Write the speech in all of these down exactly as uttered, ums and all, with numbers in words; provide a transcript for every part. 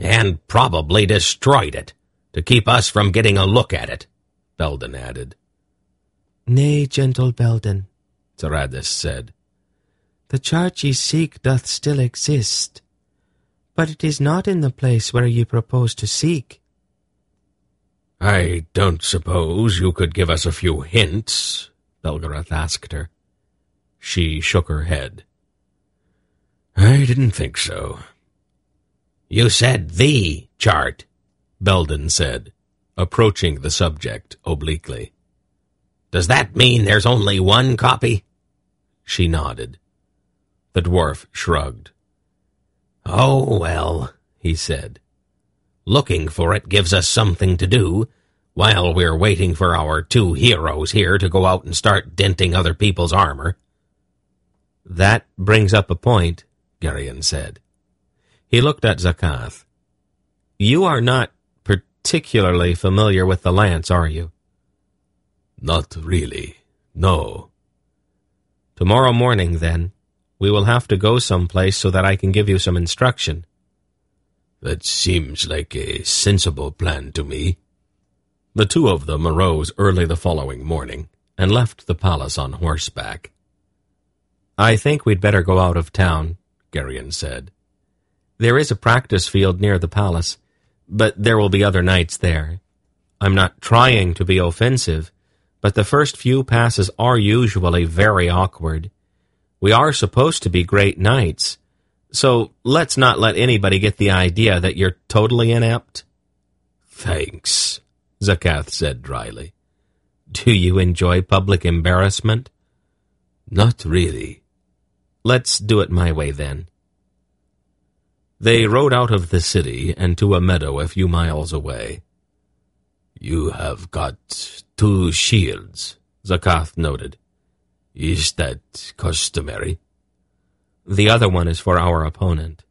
And probably destroyed it, to keep us from getting a look at it, Belden added. Nay, gentle Belden, Zaradis said. The charge ye seek doth still exist, but it is not in the place where ye propose to seek. I don't suppose you could give us a few hints, Belgarath asked her. She shook her head. I didn't think so. You said the chart, Belden said, approaching the subject obliquely. Does that mean there's only one copy? She nodded. The dwarf shrugged. Oh, well, he said. Looking for it gives us something to do, while we're waiting for our two heroes here to go out and start denting other people's armor. That brings up a point, Garion said. He looked at Zakath. You are not particularly familiar with the lance, are you? Not really, no. Tomorrow morning, then, we will have to go someplace so that I can give you some instruction. That seems like a sensible plan to me. The two of them arose early the following morning and left the palace on horseback. I think we'd better go out of town, Garion said. There is a practice field near the palace, but there will be other knights there. I'm not trying to be offensive, but the first few passes are usually very awkward. We are supposed to be great knights, so let's not let anybody get the idea that you're totally inept. Thanks, Zakath said dryly. Do you enjoy public embarrassment? Not really. Let's do it my way, then. They rode out of the city and to a meadow a few miles away. You have got two shields, Zakath noted. Is that customary? The other one is for our opponent.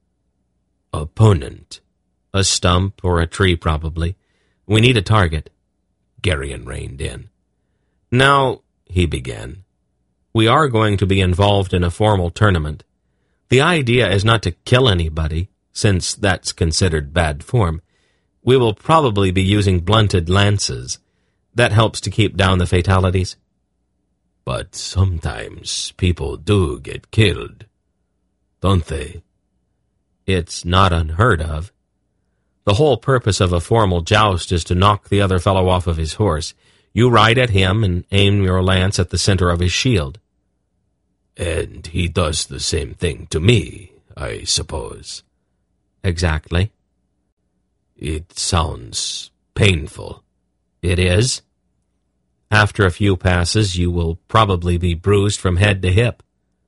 Opponent? A stump or a tree, probably. We need a target. Garion reined in. Now, he began, we are going to be involved in a formal tournament. The idea is not to kill anybody, since that's considered bad form. We will probably be using blunted lances. That helps to keep down the fatalities. But sometimes people do get killed, don't they? It's not unheard of. The whole purpose of a formal joust is to knock the other fellow off of his horse. You ride at him and aim your lance at the center of his shield. And he does the same thing to me, I suppose. Exactly. It sounds painful. It is. After a few passes, you will probably be bruised from head to hip.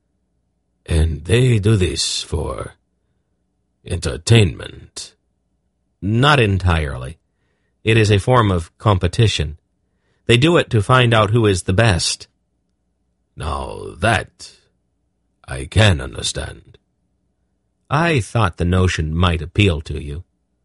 And they do this for entertainment? Not entirely. It is a form of competition. They do it to find out who is the best. Now that I can understand. I thought the notion might appeal to you.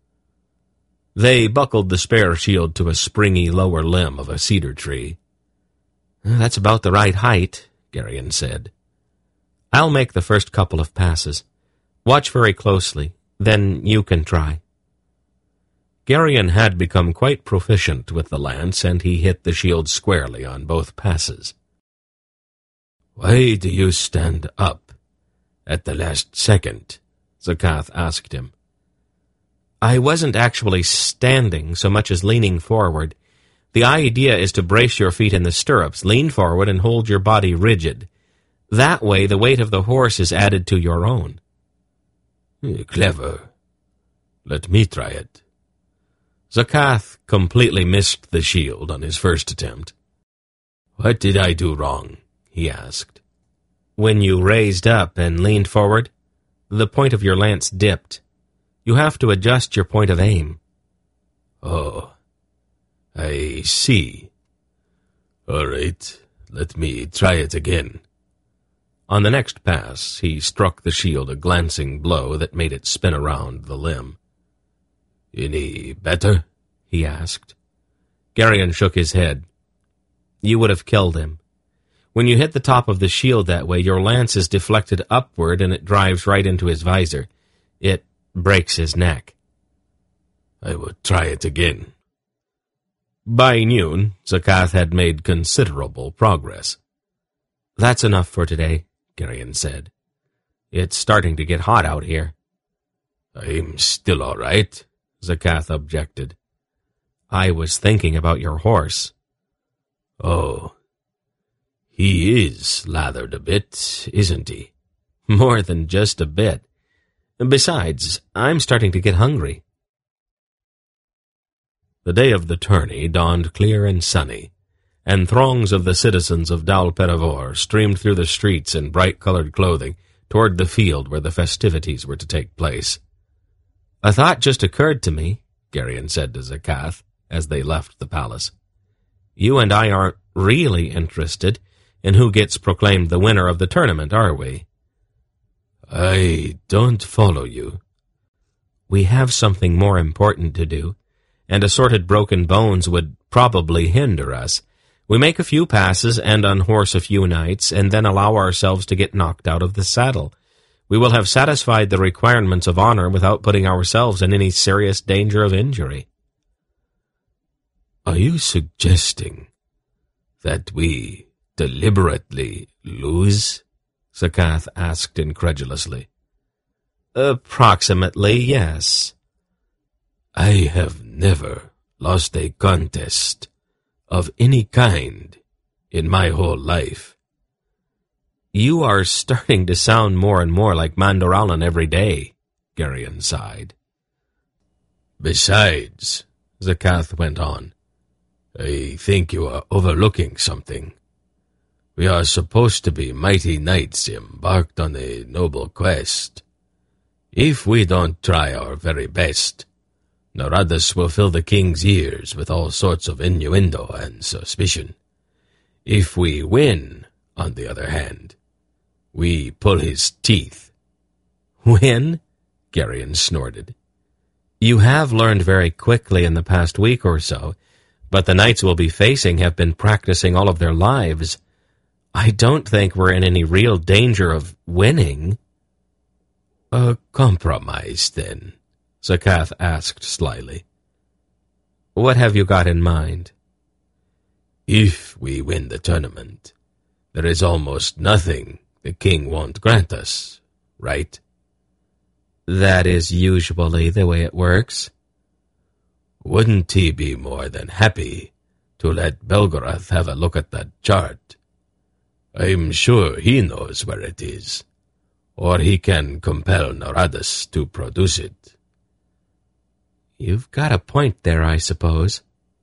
They buckled the spare shield to a springy lower limb of a cedar tree. That's about the right height, Garion said. I'll make the first couple of passes. Watch very closely, then you can try. Garion had become quite proficient with the lance, and he hit the shield squarely on both passes. Why do you stand up at the last second? Zakath asked him. I wasn't actually standing so much as leaning forward. The idea is to brace your feet in the stirrups, lean forward, and hold your body rigid. That way the weight of the horse is added to your own. Clever. Let me try it. Zakath completely missed the shield on his first attempt. What did I do wrong? He asked. When you raised up and leaned forward, the point of your lance dipped. You have to adjust your point of aim. Oh, I see. All right, let me try it again. On the next pass, he struck the shield a glancing blow that made it spin around the limb. Any better? He asked. Garion shook his head. You would have killed him. When you hit the top of the shield that way, your lance is deflected upward and it drives right into his visor. It breaks his neck. I will try it again. By noon, Zakath had made considerable progress. That's enough for today, Garion said. It's starting to get hot out here. I'm still all right, Zakath objected. I was thinking about your horse. Oh, he is lathered a bit, isn't he? More than just a bit. Besides, I'm starting to get hungry. The day of the tourney dawned clear and sunny, and throngs of the citizens of Dal Perivor streamed through the streets in bright-colored clothing toward the field where the festivities were to take place. A thought just occurred to me, Garion said to Zakath as they left the palace. You and I aren't really interested in who gets proclaimed the winner of the tournament, are we? I don't follow you. We have something more important to do, and assorted broken bones would probably hinder us. We make a few passes and unhorse a few knights, and then allow ourselves to get knocked out of the saddle. We will have satisfied the requirements of honor without putting ourselves in any serious danger of injury. Are you suggesting that we deliberately lose? Zakath asked incredulously. Approximately, yes. I have never lost a contest of any kind in my whole life. You are starting to sound more and more like Mandoralin every day, Garion sighed. Besides, Zakath went on, I think you are overlooking something. We are supposed to be mighty knights embarked on a noble quest. If we don't try our very best, Noradus will fill the king's ears with all sorts of innuendo and suspicion. If we win, on the other hand, we pull his teeth. Win? Garion snorted. You have learned very quickly in the past week or so, but the knights we'll be facing have been practicing all of their lives. I don't think we're in any real danger of winning. A compromise, then? Zakath asked slyly. What have you got in mind? If we win the tournament, there is almost nothing the king won't grant us, right? That is usually the way it works. Wouldn't he be more than happy to let Belgoroth have a look at that chart? I'm sure he knows where it is, or he can compel Noradus to produce it. You've got a point there, I suppose.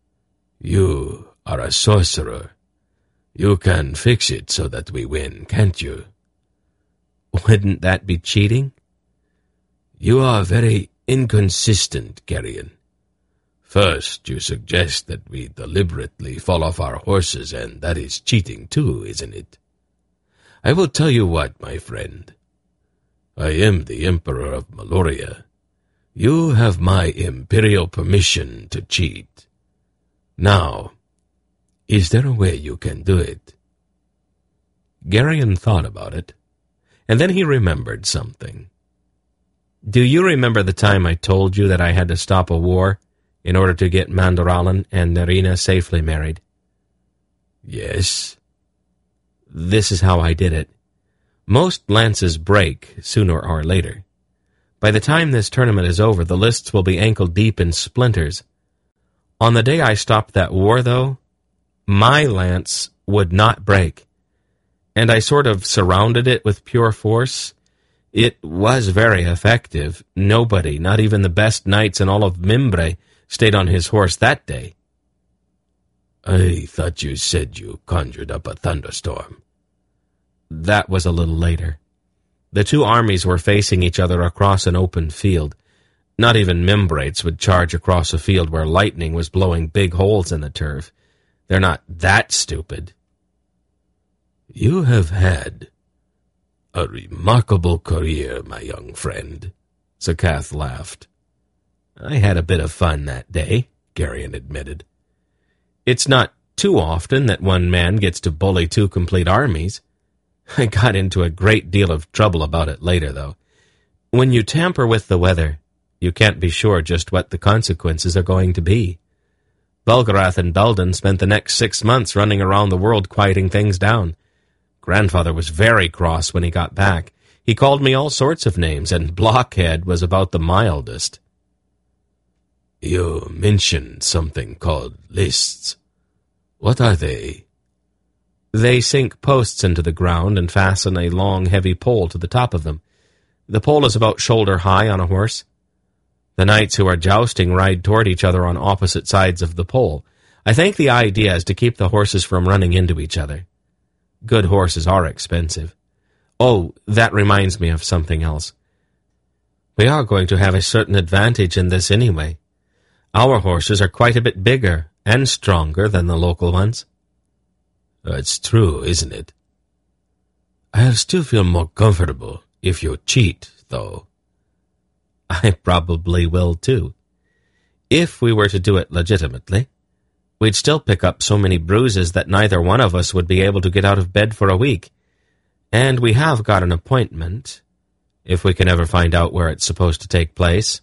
You are a sorcerer. You can fix it so that we win, can't you? Wouldn't that be cheating? You are very inconsistent, Garion. First, you suggest that we deliberately fall off our horses, and that is cheating too, isn't it? I will tell you what, my friend. I am the Emperor of Meloria. You have my imperial permission to cheat. Now, is there a way you can do it? Garion thought about it, and then he remembered something. Do you remember the time I told you that I had to stop a war in order to get Mandoralin and Nerina safely married? Yes. This is how I did it. Most lances break sooner or later. By the time this tournament is over, the lists will be ankle-deep in splinters. On the day I stopped that war, though, my lance would not break, and I sort of surrounded it with pure force. It was very effective. Nobody, not even the best knights in all of Mimbre, stayed on his horse that day. I thought you said you conjured up a thunderstorm. That was a little later. The two armies were facing each other across an open field. Not even Mimbrates would charge across a field where lightning was blowing big holes in the turf. They're not that stupid. You have had a remarkable career, my young friend, Zakath laughed. I had a bit of fun that day, Garion admitted. It's not too often that one man gets to bully two complete armies. I got into a great deal of trouble about it later, though. When you tamper with the weather, You can't be sure just what the consequences are going to be. Belgarath and Belden spent the next six months running around the world quieting things down. Grandfather was very cross when he got back. He called me all sorts of names, and blockhead was about the mildest. You mentioned something called lists. What are they? They sink posts into the ground and fasten a long, heavy pole to the top of them. The pole is about shoulder high on a horse. The knights who are jousting ride toward each other on opposite sides of the pole. I think the idea is to keep the horses from running into each other. Good horses are expensive. Oh, that reminds me of something else. We are going to have a certain advantage in this anyway. Our horses are quite a bit bigger and stronger than the local ones. That's true, isn't it? I'll still feel more comfortable if you cheat, though. I probably will, too. If we were to do it legitimately, we'd still pick up so many bruises that neither one of us would be able to get out of bed for a week. And we have got an appointment, if we can ever find out where it's supposed to take place.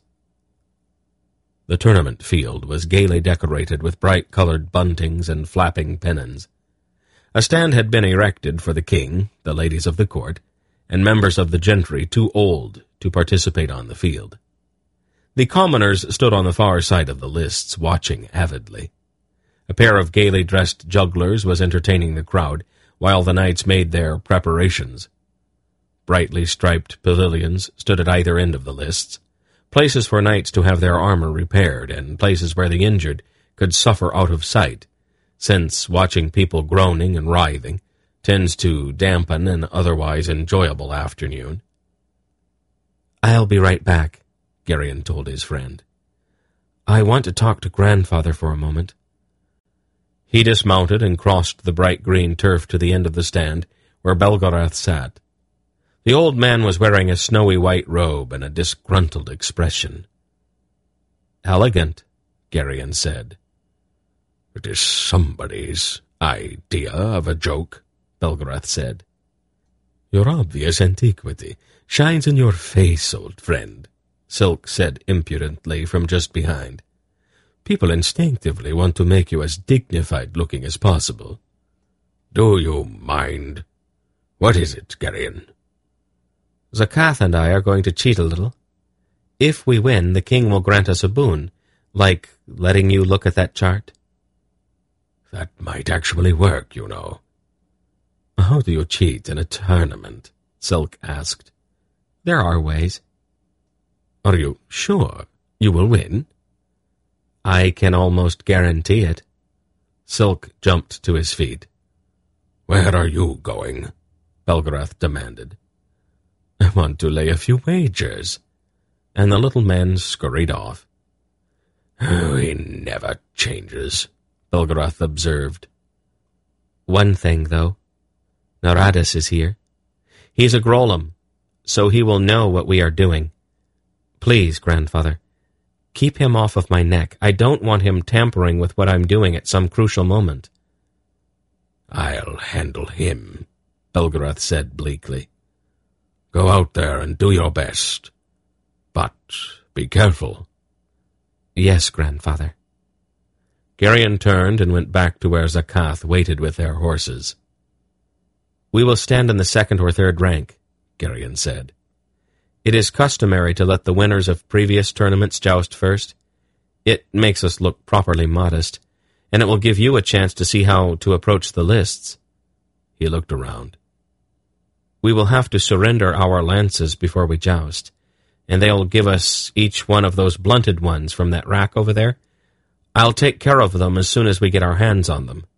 The tournament field was gaily decorated with bright-colored buntings and flapping pennons. A stand had been erected for the king, the ladies of the court, and members of the gentry too old to participate on the field. The commoners stood on the far side of the lists, watching avidly. A pair of gaily dressed jugglers was entertaining the crowd, while the knights made their preparations. Brightly striped pavilions stood at either end of the lists, places for knights to have their armor repaired, and places where the injured could suffer out of sight, since watching people groaning and writhing tends to dampen an otherwise enjoyable afternoon. "I'll be right back," Gerion told his friend. "I want to talk to Grandfather for a moment." He dismounted and crossed the bright green turf to the end of the stand where Belgarath sat. The old man was wearing a snowy white robe and a disgruntled expression. "Elegant," Gerion said. "It is somebody's idea of a joke," Belgarath said. "Your obvious antiquity shines in your face, old friend," Silk said impudently from just behind. "People instinctively want to make you as dignified-looking as possible. Do you mind? What is it, Gerion?" "Zakath and I are going to cheat a little. If we win, the king will grant us a boon, like letting you look at that chart." "That might actually work, you know." "How do you cheat in a tournament?" Silk asked. "There are ways." "Are you sure you will win?" "I can almost guarantee it." Silk jumped to his feet. "Where are you going?" Belgarath demanded. "I want to lay a few wagers." And the little man scurried off. "Oh, he never changes," Belgarath observed. "One thing, though. Naradis is here. He's a Grolem, so he will know what we are doing. Please, Grandfather, keep him off of my neck. I don't want him tampering with what I'm doing at some crucial moment." "I'll handle him," Belgarath said bleakly. "Go out there and do your best. But be careful." "Yes, Grandfather." Gerion turned and went back to where Zakath waited with their horses. "We will stand in the second or third rank," Gerion said. "It is customary to let the winners of previous tournaments joust first. It makes us look properly modest, and it will give you a chance to see how to approach the lists." He looked around. "We will have to surrender our lances before we joust, and they'll give us each one of those blunted ones from that rack over there. I'll take care of them as soon as we get our hands on them."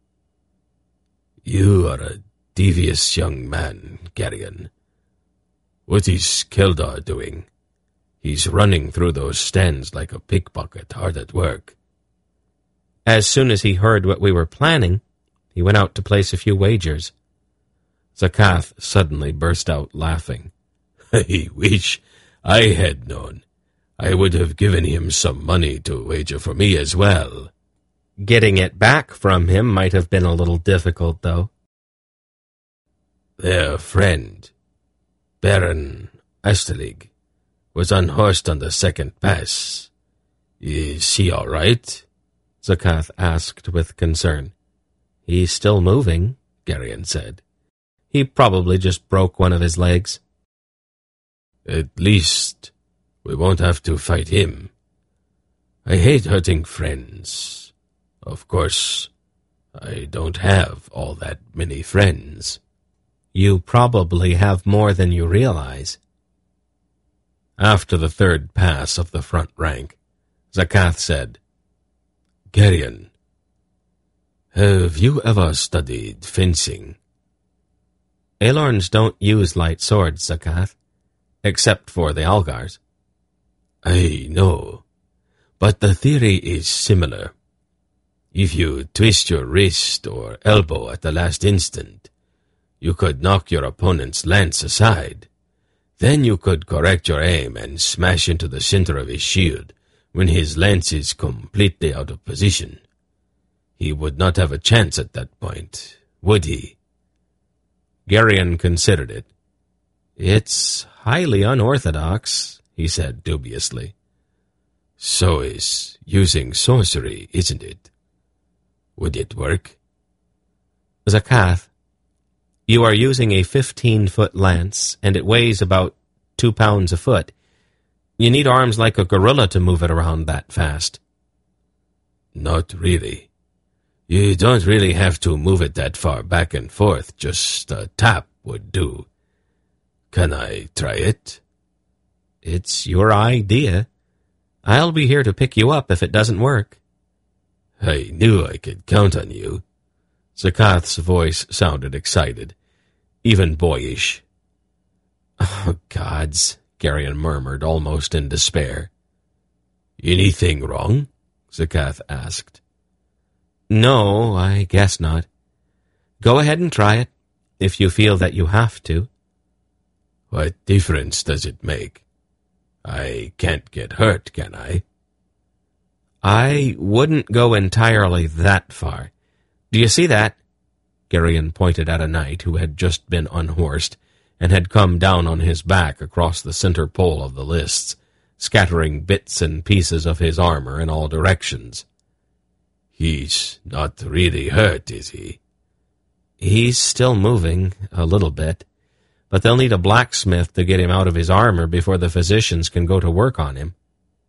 "You are a devious young man, Gerion. What is Keldar doing? He's running through those stands like a pickpocket, hard at work." "As soon as he heard what we were planning, he went out to place a few wagers." Zakath suddenly burst out laughing. "I wish I had known. I would have given him some money to wager for me as well." "Getting it back from him might have been a little difficult, though." "Their friend, Baron Asterig, was unhorsed on the second pass. Is he all right? Zakath asked with concern. He's still moving, Geryon said. He probably just broke one of his legs. At least we won't have to fight him. I hate hurting friends. Of course, I don't have all that many friends. You probably have more than you realize. After the third pass of the front rank, Zakath said, Geryon, have you ever studied fencing? Aelorns don't use light swords, Zakath, except for the Algars. I know, but the theory is similar. If you twist your wrist or elbow at the last instant, you could knock your opponent's lance aside. Then you could correct your aim and smash into the center of his shield when his lance is completely out of position. He would not have a chance at that point, would he? Geryon considered it. It's highly unorthodox, he said dubiously. So is using sorcery, isn't it? Would it work? Zakath, you are using a fifteen-foot lance, and it weighs about two pounds a foot. You need arms like a gorilla to move it around that fast. Not really. You don't really have to move it that far back and forth. Just a tap would do. Can I try it? It's your idea. I'll be here to pick you up if it doesn't work. I knew I could count on you. Zakath's voice sounded excited, even boyish. Oh, gods, Geryon murmured, almost in despair. Anything wrong? Zakath asked. No, I guess not. Go ahead and try it, if you feel that you have to. What difference does it make? I can't get hurt, can I? I wouldn't go entirely that far. Do you see that? Geryon pointed at a knight who had just been unhorsed and had come down on his back across the center pole of the lists, scattering bits and pieces of his armor in all directions. He's not really hurt, is he? He's still moving, a little bit, but they'll need a blacksmith to get him out of his armor before the physicians can go to work on him.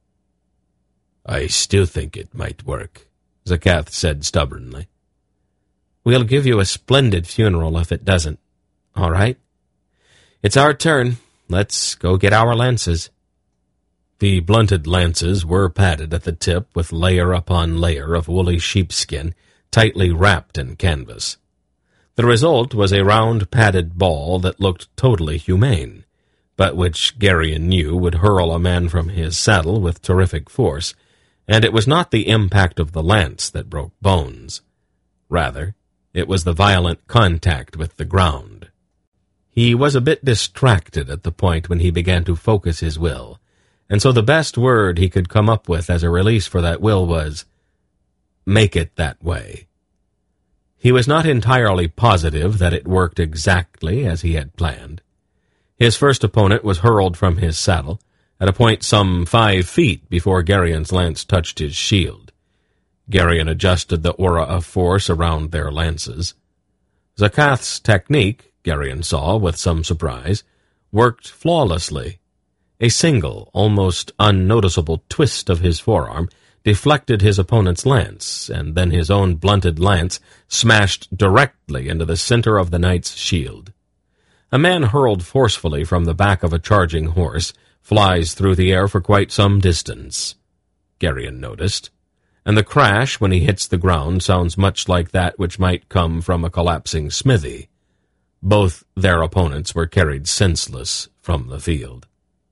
I still think it might work, Zakath said stubbornly. We'll give you a splendid funeral if it doesn't. All right? It's our turn. Let's go get our lances. The blunted lances were padded at the tip with layer upon layer of woolly sheepskin, tightly wrapped in canvas. The result was a round padded ball that looked totally humane, but which Geryon knew would hurl a man from his saddle with terrific force, and it was not the impact of the lance that broke bones. Rather, it was the violent contact with the ground. He was a bit distracted at the point when he began to focus his will, and so the best word he could come up with as a release for that will was, make it that way. He was not entirely positive that it worked exactly as he had planned. His first opponent was hurled from his saddle, at a point some five feet before Geryon's lance touched his shield. Geryon adjusted the aura of force around their lances. Zakath's technique, Geryon saw with some surprise, worked flawlessly. A single, almost unnoticeable twist of his forearm deflected his opponent's lance, and then his own blunted lance smashed directly into the center of the knight's shield. A man hurled forcefully from the back of a charging horse flies through the air for quite some distance, Geryon noticed, and the crash when he hits the ground sounds much like that which might come from a collapsing smithy. Both their opponents were carried senseless from the field.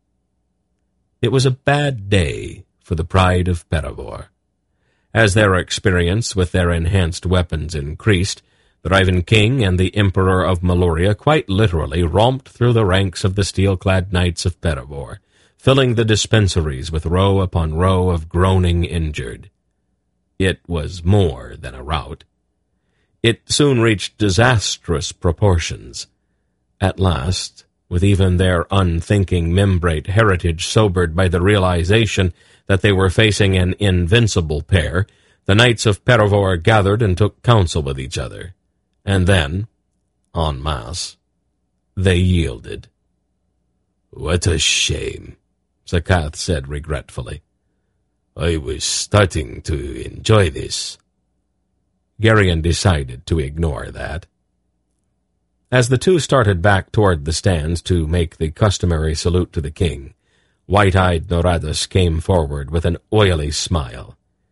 It was a bad day for the pride of Peravor. As their experience with their enhanced weapons increased, the Raven King and the Emperor of Meloria quite literally romped through the ranks of the steel-clad knights of Peravor, filling the dispensaries with row upon row of groaning injured. It was more than a rout. It soon reached disastrous proportions. At last, with even their unthinking membrate heritage sobered by the realization that they were facing an invincible pair, the knights of Perivor gathered and took counsel with each other. And then, en masse, they yielded. "What a shame," Zakath said regretfully. "I was starting to enjoy this." Gerion decided to ignore that. As the two started back toward the stands to make the customary salute to the king, white-eyed Noradus came forward with an oily smile.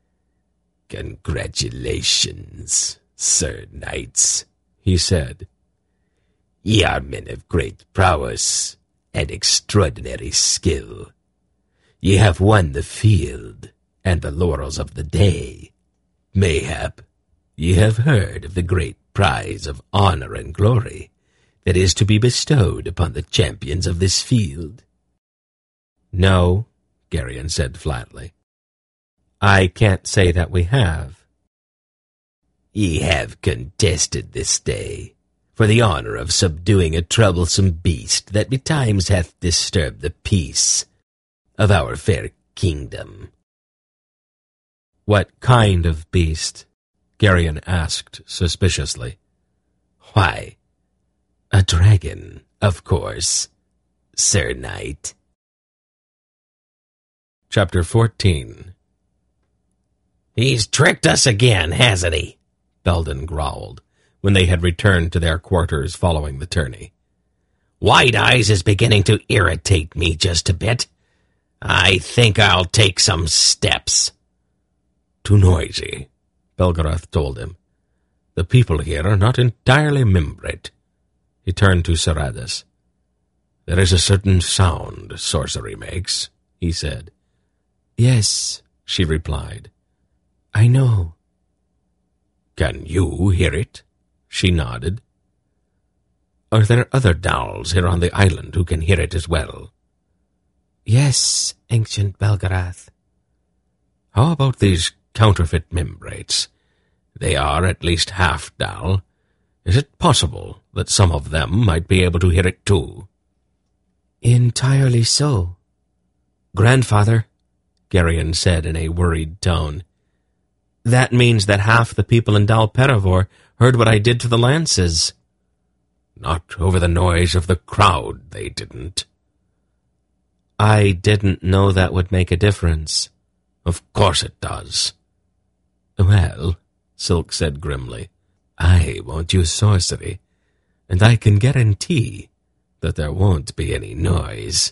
"Congratulations, Sir Knights," he said. "Ye are men of great prowess and extraordinary skill. Ye have won the field and the laurels of the day. Mayhap ye have heard of the great prize of honor and glory that is to be bestowed upon the champions of this field." "No," Gerion said flatly. "I can't say that we have." "Ye have contested this day for the honor of subduing a troublesome beast that betimes hath disturbed the peace of our fair kingdom." "What kind of beast?" Gerion asked suspiciously. "Why, a dragon, of course, Sir Knight." Chapter fourteen. "He's tricked us again, hasn't he?" Belden growled, when they had returned to their quarters following the tourney. "White Eyes is beginning to irritate me just a bit. I think I'll take some steps." "Too noisy," Belgarath told him. "The people here are not entirely membrate." He turned to Saradis. "There is a certain sound sorcery makes," he said. "Yes," she replied. "I know." "Can you hear it?" She nodded. "Are there other Dowls here on the island who can hear it as well?" "Yes, ancient Belgarath." "How about these counterfeit membrates? They are at least half Dowl. Is it possible that some of them might be able to hear it too?" "Entirely so." "Grandfather," Gerion said in a worried tone, "that means that half the people in Dal Perivor heard what I did to the lances." "Not over the noise of the crowd, they didn't." "I didn't know that would make a difference." "Of course it does." "Well," Silk said grimly, "I won't use sorcery, and I can guarantee that there won't be any noise."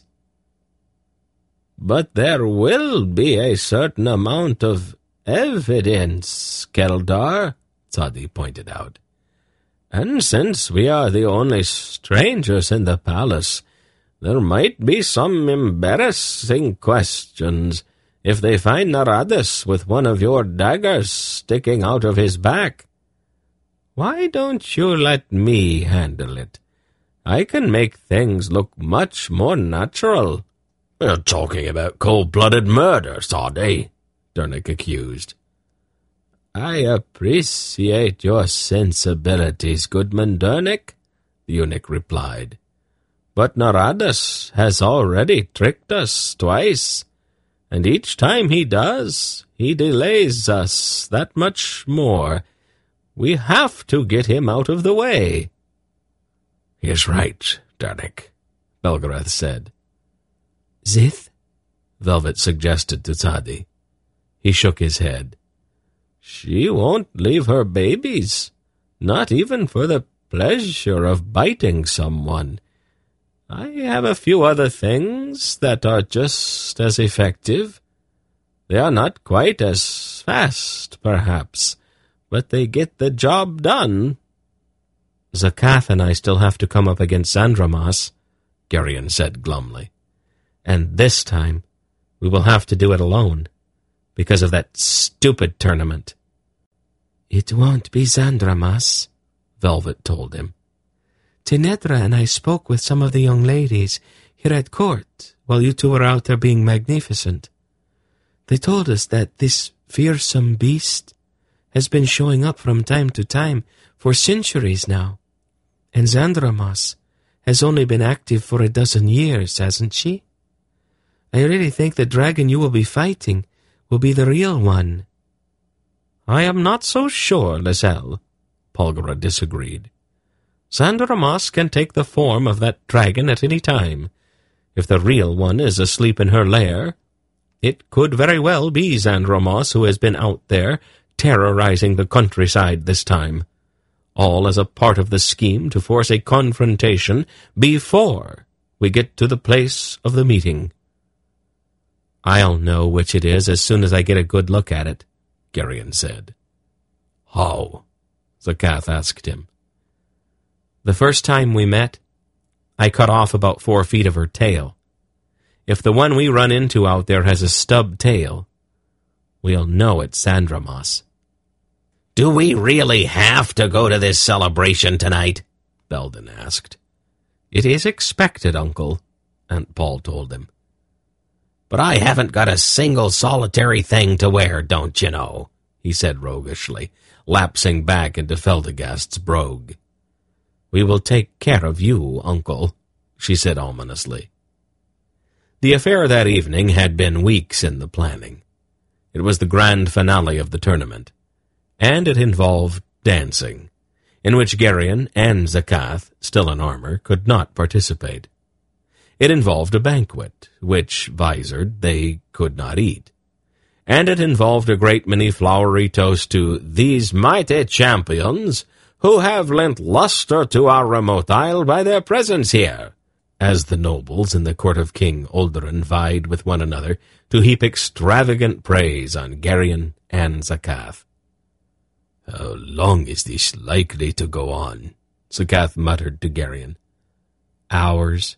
"But there will be a certain amount of evidence, Keldar," Tzadi pointed out. "And since we are the only strangers in the palace, there might be some embarrassing questions if they find Noradus with one of your daggers sticking out of his back. Why don't you let me handle it? I can make things look much more natural." "You're talking about cold-blooded murder, Tzadi," Durnik accused. "I appreciate your sensibilities, Goodman Durnik," the eunuch replied. "But Noradus has already tricked us twice, and each time he does, he delays us that much more. We have to get him out of the way." "He is right, Durnik," Belgarath said. "Zith?" Velvet suggested to Tzadi. He shook his head. "She won't leave her babies, not even for the pleasure of biting someone. I have a few other things that are just as effective. They are not quite as fast, perhaps, but they get the job done." "Zakath and I still have to come up against Zandramas," Gerion said glumly. "And this time we will have to do it alone, because of that stupid tournament." "It won't be Zandramas," Velvet told him. "Tinedra and I spoke with some of the young ladies here at court while you two were out there being magnificent. They told us that this fearsome beast has been showing up from time to time for centuries now, and Zandramas has only been active for a dozen years, hasn't she? I really think the dragon you will be fighting will be the real one. I am not so sure, Lizelle, Polgara disagreed. Zandaramos can take the form of that dragon at any time. If the real one is asleep in her lair, it could very well be Zandaramos who has been out there terrorizing the countryside this time, all as a part of the scheme to force a confrontation before we get to the place of the meeting. I'll know which it is as soon as I get a good look at it, Geryon said. How? Zakath asked him. The first time we met, I cut off about four feet of her tail. If the one we run into out there has a stub tail, we'll know it's Zandaramos. Do we really have to go to this celebration tonight? Belden asked. It is expected, Uncle, Aunt Paul told him. But I haven't got a single solitary thing to wear, don't you know, he said roguishly, lapsing back into Feldegast's brogue. We will take care of you, Uncle, she said ominously. The affair that evening had been weeks in the planning. It was the grand finale of the tournament, and it involved dancing, in which Geryon and Zakath, still in armor, could not participate. It involved a banquet, which, visored, they could not eat. And it involved a great many flowery toasts to these mighty champions who have lent luster to our remote isle by their presence here, as the nobles in the court of King Oldoran vied with one another to heap extravagant praise on Geryon and Zakath. How long is this likely to go on? Zakath muttered to Geryon. Hours.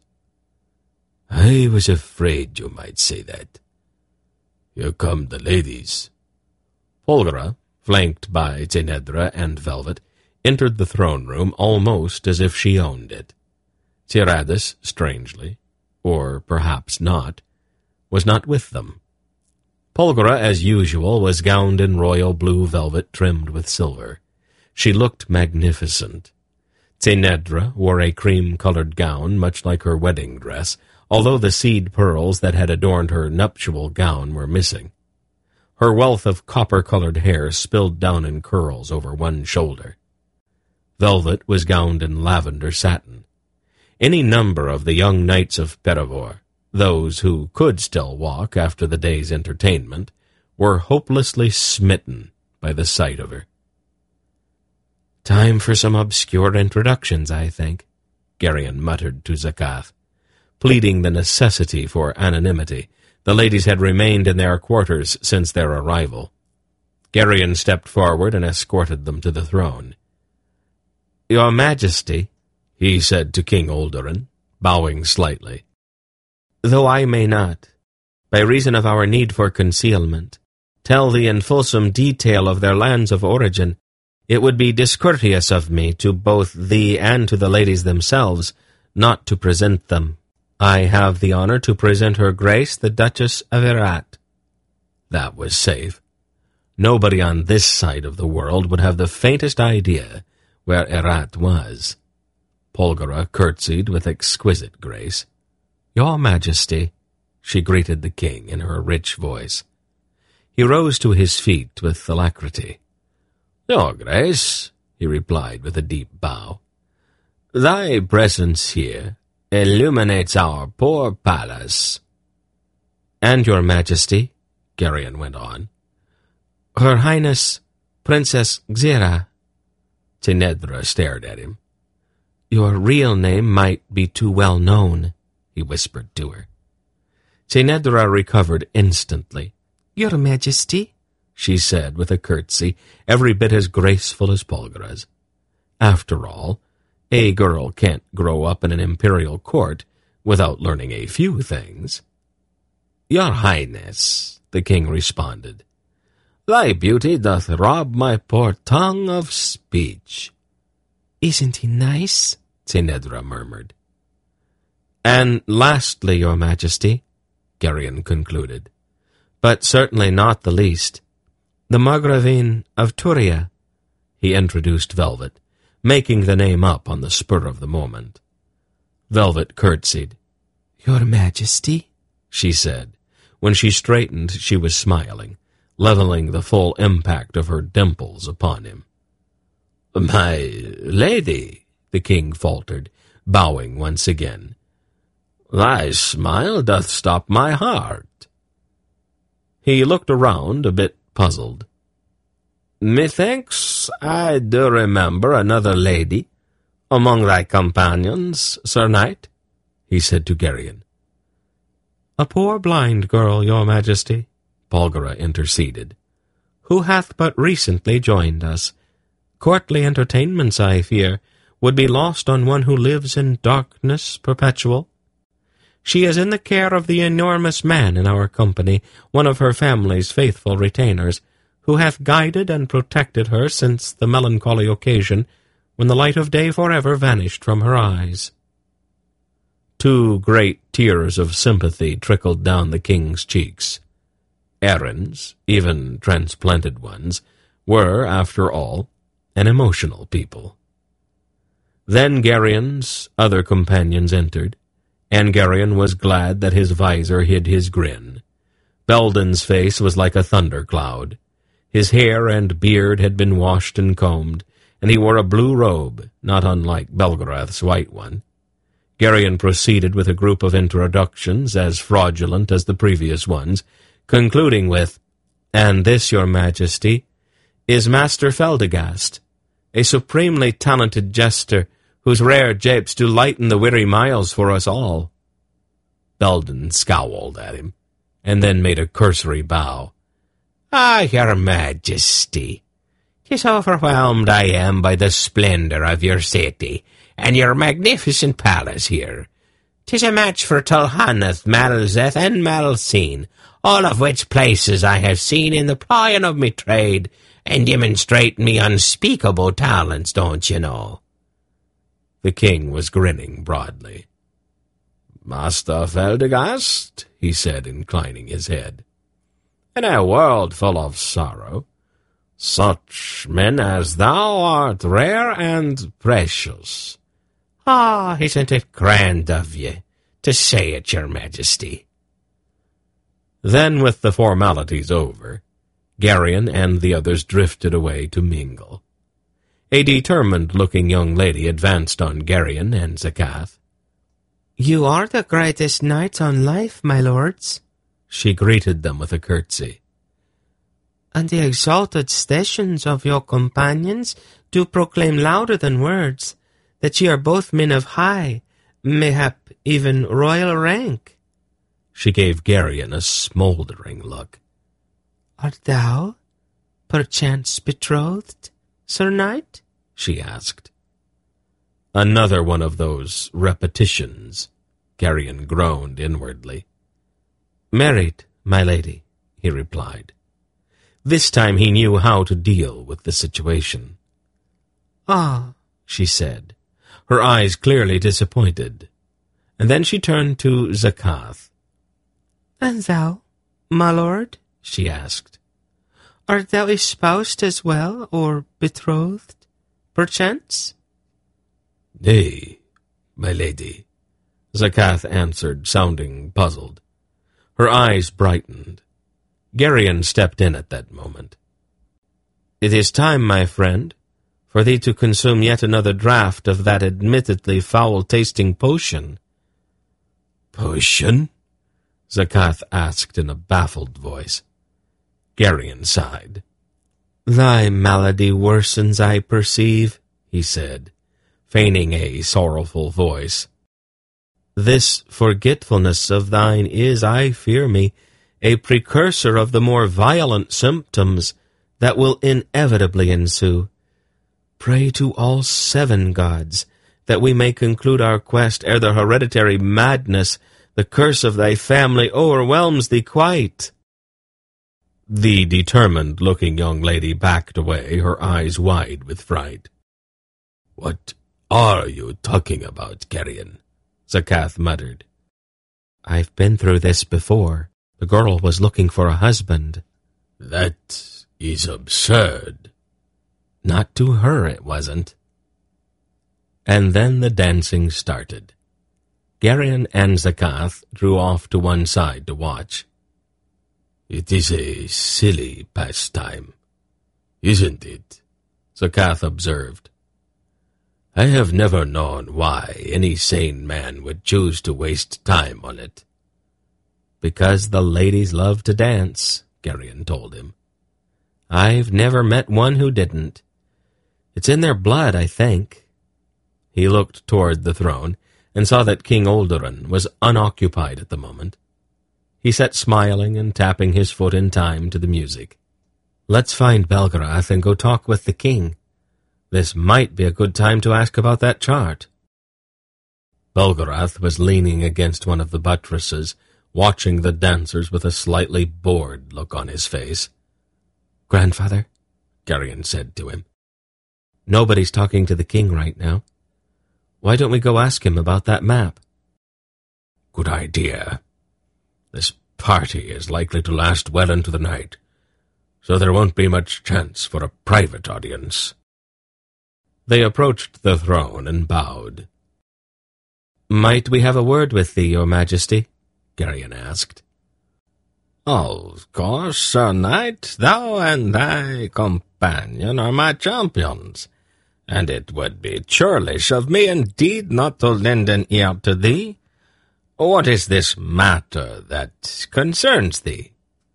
I was afraid you might say that. Here come the ladies. Polgara, flanked by Thenedra and Velvet, entered the throne room almost as if she owned it. Tyrardus, strangely, or perhaps not, was not with them. Polgara, as usual, was gowned in royal blue velvet trimmed with silver. She looked magnificent. Thenedra wore a cream-colored gown much like her wedding dress, although the seed pearls that had adorned her nuptial gown were missing. Her wealth of copper-colored hair spilled down in curls over one shoulder. Velvet was gowned in lavender satin. Any number of the young knights of Perivor, those who could still walk after the day's entertainment, were hopelessly smitten by the sight of her. Time for some obscure introductions, I think, Geryon muttered to Zakath. Pleading the necessity for anonymity, the ladies had remained in their quarters since their arrival. Geryon stepped forward and escorted them to the throne. Your Majesty, he said to King Oldoran, bowing slightly, though I may not, by reason of our need for concealment, tell thee in fulsome detail of their lands of origin, it would be discourteous of me to both thee and to the ladies themselves not to present them. I have the honor to present Her Grace the Duchess of Erat. That was safe. Nobody on this side of the world would have the faintest idea where Erat was. Polgara curtsied with exquisite grace. Your Majesty, she greeted the king in her rich voice. He rose to his feet with alacrity. Your Grace, he replied with a deep bow, thy presence here illuminates our poor palace. And your Majesty, Geryon went on. Her Highness Princess Xera. Thenedra stared at him. Your real name might be too well known, he whispered to her. Thenedra recovered instantly. Your Majesty, she said with a curtsy every bit as graceful as Polgara's. After all, a girl can't grow up in an imperial court without learning a few things. Your Highness, the king responded, thy beauty doth rob my poor tongue of speech. Isn't he nice? Thenedra murmured. And lastly, your Majesty, Geryon concluded, but certainly not the least, the Margravine of Turia. He introduced Velvet, making the name up on the spur of the moment. Velvet curtsied. "Your Majesty," she said. When she straightened, she was smiling, leveling the full impact of her dimples upon him. "My lady," the king faltered, bowing once again, "thy smile doth stop my heart." He looked around, a bit puzzled. "Methinks I do remember another lady among thy companions, Sir Knight," he said to Geryon. "A poor blind girl, your Majesty," Polgara interceded, "who hath but recently joined us. Courtly entertainments, I fear, would be lost on one who lives in darkness perpetual. She is in the care of the enormous man in our company, one of her family's faithful retainers, who hath guided and protected her since the melancholy occasion when the light of day forever vanished from her eyes." Two great tears of sympathy trickled down the king's cheeks. Erins, even transplanted ones, were, after all, an emotional people. Then Geryon's other companions entered, and Geryon was glad that his visor hid his grin. Belden's face was like a thundercloud. His hair and beard had been washed and combed, and he wore a blue robe, not unlike Belgarath's white one. Geryon proceeded with a group of introductions as fraudulent as the previous ones, concluding with, "And this, your Majesty, is Master Feldegast, a supremely talented jester whose rare japes do lighten the weary miles for us all." Belden scowled at him, and then made a cursory bow. "Ah, your Majesty, 'tis overwhelmed I am by the splendor of your city, and your magnificent palace here. 'Tis a match for Tulhanath, Malzeth, and Malsine, all of which places I have seen in the plying of me trade, and demonstrate me unspeakable talents, don't you know?" The king was grinning broadly. "Master Feldegast," he said, inclining his head, "in a world full of sorrow, such men as thou art rare and precious. Ah, isn't it grand of ye to say it, your Majesty?" Then, with the formalities over, Geryon and the others drifted away to mingle. A determined-looking young lady advanced on Geryon and Zakath. "You are the greatest knights on life, my lords," she greeted them with a curtsy. "And the exalted stations of your companions do proclaim louder than words that ye are both men of high, mayhap even royal rank." She gave Geryon a smouldering look. "Art thou, perchance, betrothed, Sir Knight?" she asked. Another one of those repetitions, Geryon groaned inwardly. "Married, my lady," he replied. This time he knew how to deal with the situation. "Ah," she said, her eyes clearly disappointed, and then she turned to Zakath. "And thou, my lord?" she asked. "Art thou espoused as well, or betrothed, perchance?" "Nay, my lady," Zakath answered, sounding puzzled. Her eyes brightened. Geryon stepped in at that moment. "It is time, my friend, for thee to consume yet another draught of that admittedly foul-tasting potion." "Potion?" Zakath asked in a baffled voice. Geryon sighed. "Thy malady worsens, I perceive," he said, feigning a sorrowful voice. "This forgetfulness of thine is, I fear me, a precursor of the more violent symptoms that will inevitably ensue. Pray to all seven gods that we may conclude our quest ere the hereditary madness, the curse of thy family, overwhelms thee quite." The determined-looking young lady backed away, her eyes wide with fright. "What are you talking about, Geryon?" Zakath muttered. "I've been through this before. The girl was looking for a husband." "That is absurd." "Not to her, it wasn't." And then the dancing started. Gerion and Zakath drew off to one side to watch. "It is a silly pastime, isn't it?" Zakath observed. "I have never known why any sane man would choose to waste time on it." "Because the ladies love to dance," Gerion told him. "I've never met one who didn't. It's in their blood, I think." He looked toward the throne and saw that King Oldoran was unoccupied at the moment. He sat smiling and tapping his foot in time to the music. "Let's find Belgarath and go talk with the king. This might be a good time to ask about that chart." Belgarath was leaning against one of the buttresses, watching the dancers with a slightly bored look on his face. "Grandfather," Gerion said to him, "nobody's talking to the king right now. Why don't we go ask him about that map?" "Good idea. This party is likely to last well into the night, so there won't be much chance for a private audience." They approached the throne and bowed. "Might we have a word with thee, your majesty?" Gerion asked. "Of course, Sir Knight, thou and thy companion are my champions, and it would be churlish of me indeed not to lend an ear to thee. What is this matter that concerns thee?"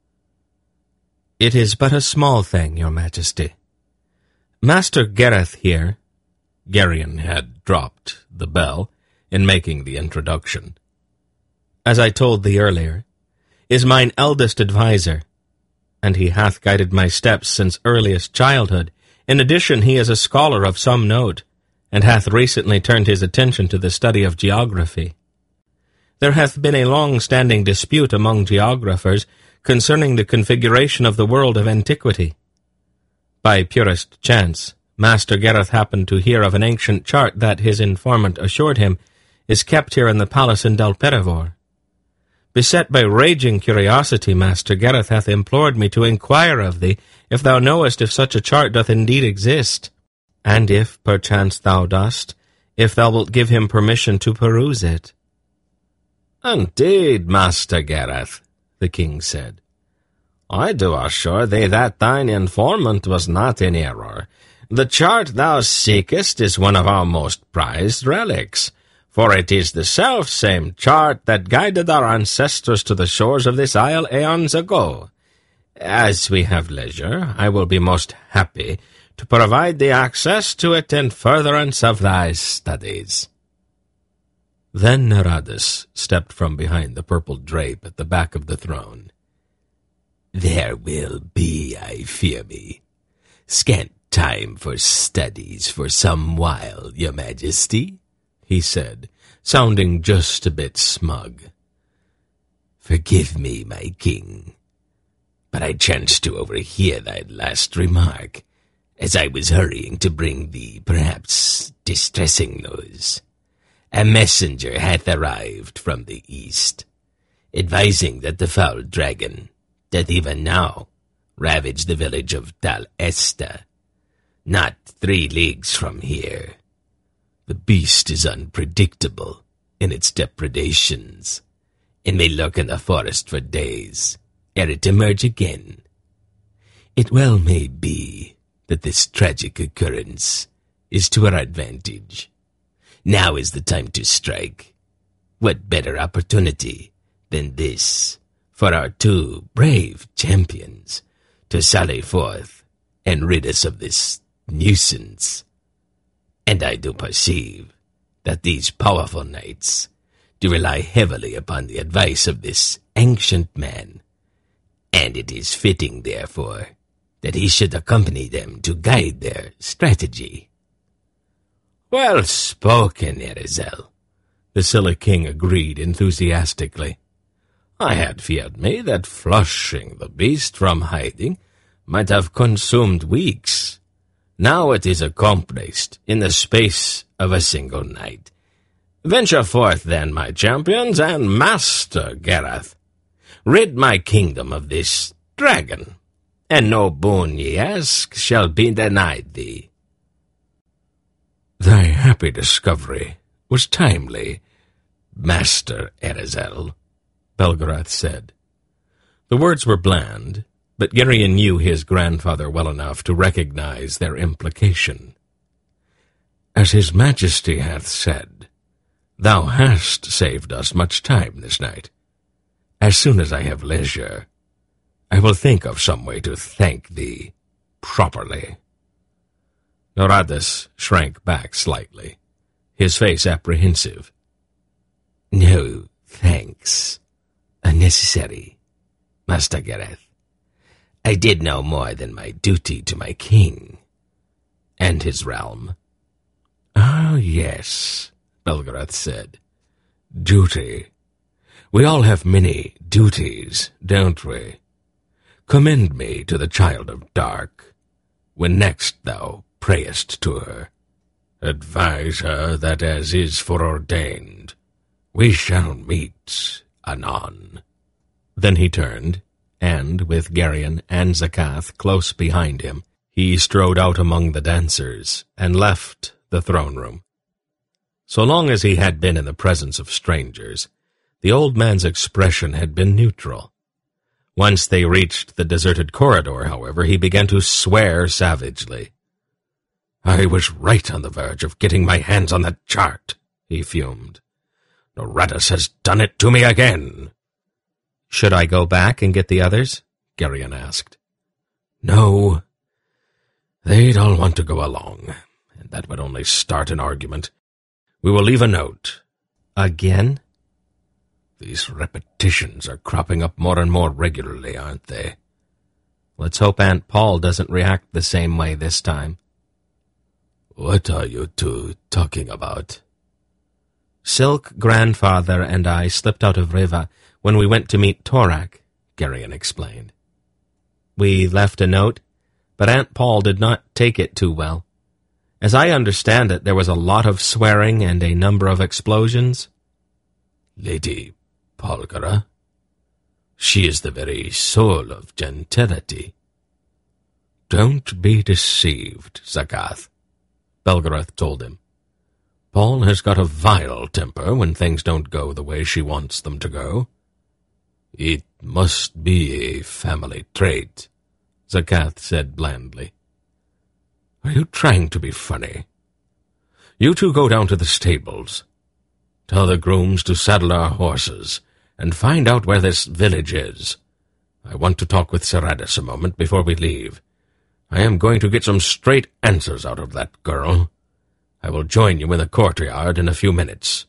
"It is but a small thing, your majesty. Master Gareth here," Gerion had dropped the bell in making the introduction, "as I told thee earlier, is mine eldest adviser, and he hath guided my steps since earliest childhood. In addition, he is a scholar of some note, and hath recently turned his attention to the study of geography. There hath been a long-standing dispute among geographers concerning the configuration of the world of antiquity. By purest chance, Master Gareth happened to hear of an ancient chart that, his informant assured him, is kept here in the palace in Dal Perivor. Beset by raging curiosity, Master Gareth hath implored me to inquire of thee if thou knowest if such a chart doth indeed exist, and if, perchance, thou dost, if thou wilt give him permission to peruse it." "Indeed, Master Gareth," the king said, "I do assure thee that thine informant was not in error. The chart thou seekest is one of our most prized relics, for it is the self-same chart that guided our ancestors to the shores of this isle aeons ago. As we have leisure, I will be most happy to provide thee access to it in furtherance of thy studies." Then Neradus stepped from behind the purple drape at the back of the throne. "There will be, I fear me, scant time for studies for some while, your majesty," he said, sounding just a bit smug. "Forgive me, my king, but I chanced to overhear thy last remark, as I was hurrying to bring thee perhaps distressing news. A messenger hath arrived from the east, advising that the foul dragon doth even now ravage the village of Dal Esta, not three leagues from here. The beast is unpredictable in its depredations, and may lurk in the forest for days, ere it emerge again. It well may be that this tragic occurrence is to our advantage. Now is the time to strike. What better opportunity than this for our two brave champions to sally forth and rid us of this nuisance? And I do perceive that these powerful knights do rely heavily upon the advice of this ancient man, and it is fitting, therefore, that he should accompany them to guide their strategy." "Well spoken, Erizel," the silly king agreed enthusiastically. "I had feared me that flushing the beast from hiding might have consumed weeks. Now it is accomplished in the space of a single night. Venture forth then, my champions, and Master Gareth. Rid my kingdom of this dragon, and no boon ye ask shall be denied thee." "Thy happy discovery was timely, Master Erezel, Belgarath said. The words were bland, but Gerion knew his grandfather well enough to recognize their implication. As his majesty hath said, thou hast saved us much time this night. As soon as I have leisure, I will think of some way to thank thee properly. Noradus shrank back slightly, his face apprehensive. No thanks unnecessary, Master Gareth. I did no more than my duty to my king and his realm. Ah, yes, Belgarath said. Duty. We all have many duties, don't we? Commend me to the Child of Dark, when next thou prayest to her. Advise her that as is foreordained, we shall meet anon. Then he turned, and, with Gerion and Zakath close behind him, he strode out among the dancers and left the throne room. So long as he had been in the presence of strangers, the old man's expression had been neutral. Once they reached the deserted corridor, however, he began to swear savagely. I was right on the verge of getting my hands on that chart, he fumed. Noradus has done it to me again. Should I go back and get the others? Gerion asked. No. They'd all want to go along, and that would only start an argument. We will leave a note. Again? These repetitions are cropping up more and more regularly, aren't they? Let's hope Aunt Paul doesn't react the same way this time. What are you two talking about? Silk, grandfather, and I slipped out of Riva when we went to meet Torak, Gerion explained. We left a note, but Aunt Paul did not take it too well. As I understand it, there was a lot of swearing and a number of explosions. Lady Polgara? She is the very soul of gentility. Don't be deceived, Zakath, Belgarath told him. Paul has got a vile temper when things don't go the way she wants them to go. It must be a family trait, Zakath said blandly. Are you trying to be funny? You two go down to the stables. Tell the grooms to saddle our horses and find out where this village is. I want to talk with Saradis a moment before we leave. I am going to get some straight answers out of that girl. I will join you in the courtyard in a few minutes.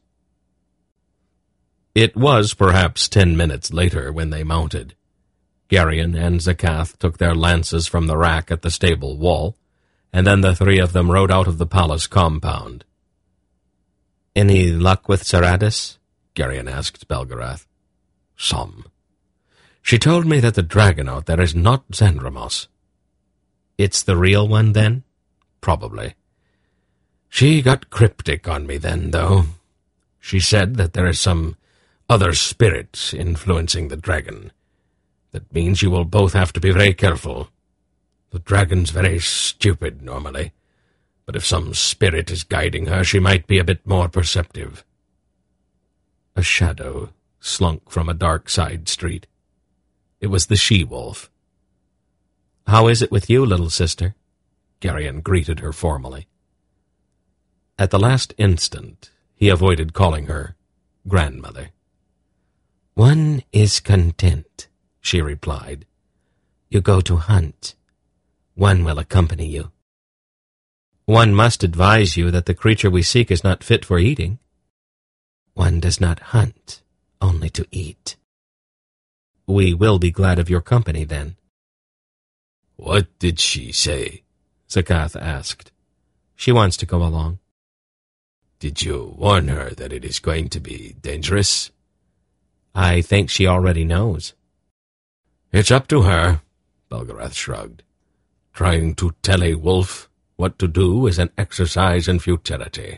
It was perhaps ten minutes later when they mounted. Gerion and Zakath took their lances from the rack at the stable wall, and then the three of them rode out of the palace compound. "Any luck with Saradis?" Gerion asked Belgarath. "Some. She told me that the dragon out there is not Xandramos." "It's the real one, then?" "Probably. She got cryptic on me then, though. She said that there is some other spirit influencing the dragon. That means you will both have to be very careful. The dragon's very stupid normally, but if some spirit is guiding her, she might be a bit more perceptive." A shadow slunk from a dark side street. It was the she-wolf. "How is it with you, little sister?" Gerion greeted her formally. At the last instant, he avoided calling her grandmother. "One is content," she replied. "You go to hunt. One will accompany you." "One must advise you that the creature we seek is not fit for eating." "One does not hunt, only to eat." "We will be glad of your company, then." "What did she say?" Zakath asked. "She wants to go along." "Did you warn her that it is going to be dangerous?" "I think she already knows." "It's up to her," Belgarath shrugged. "Trying to tell a wolf what to do is an exercise in futility."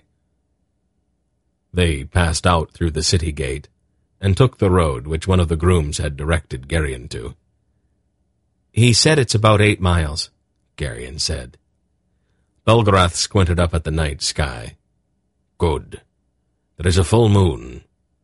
They passed out through the city gate and took the road which one of the grooms had directed Gerion to. "He said it's about eight miles," Gerion said. Belgarath squinted up at the night sky. "Good. There is a full moon.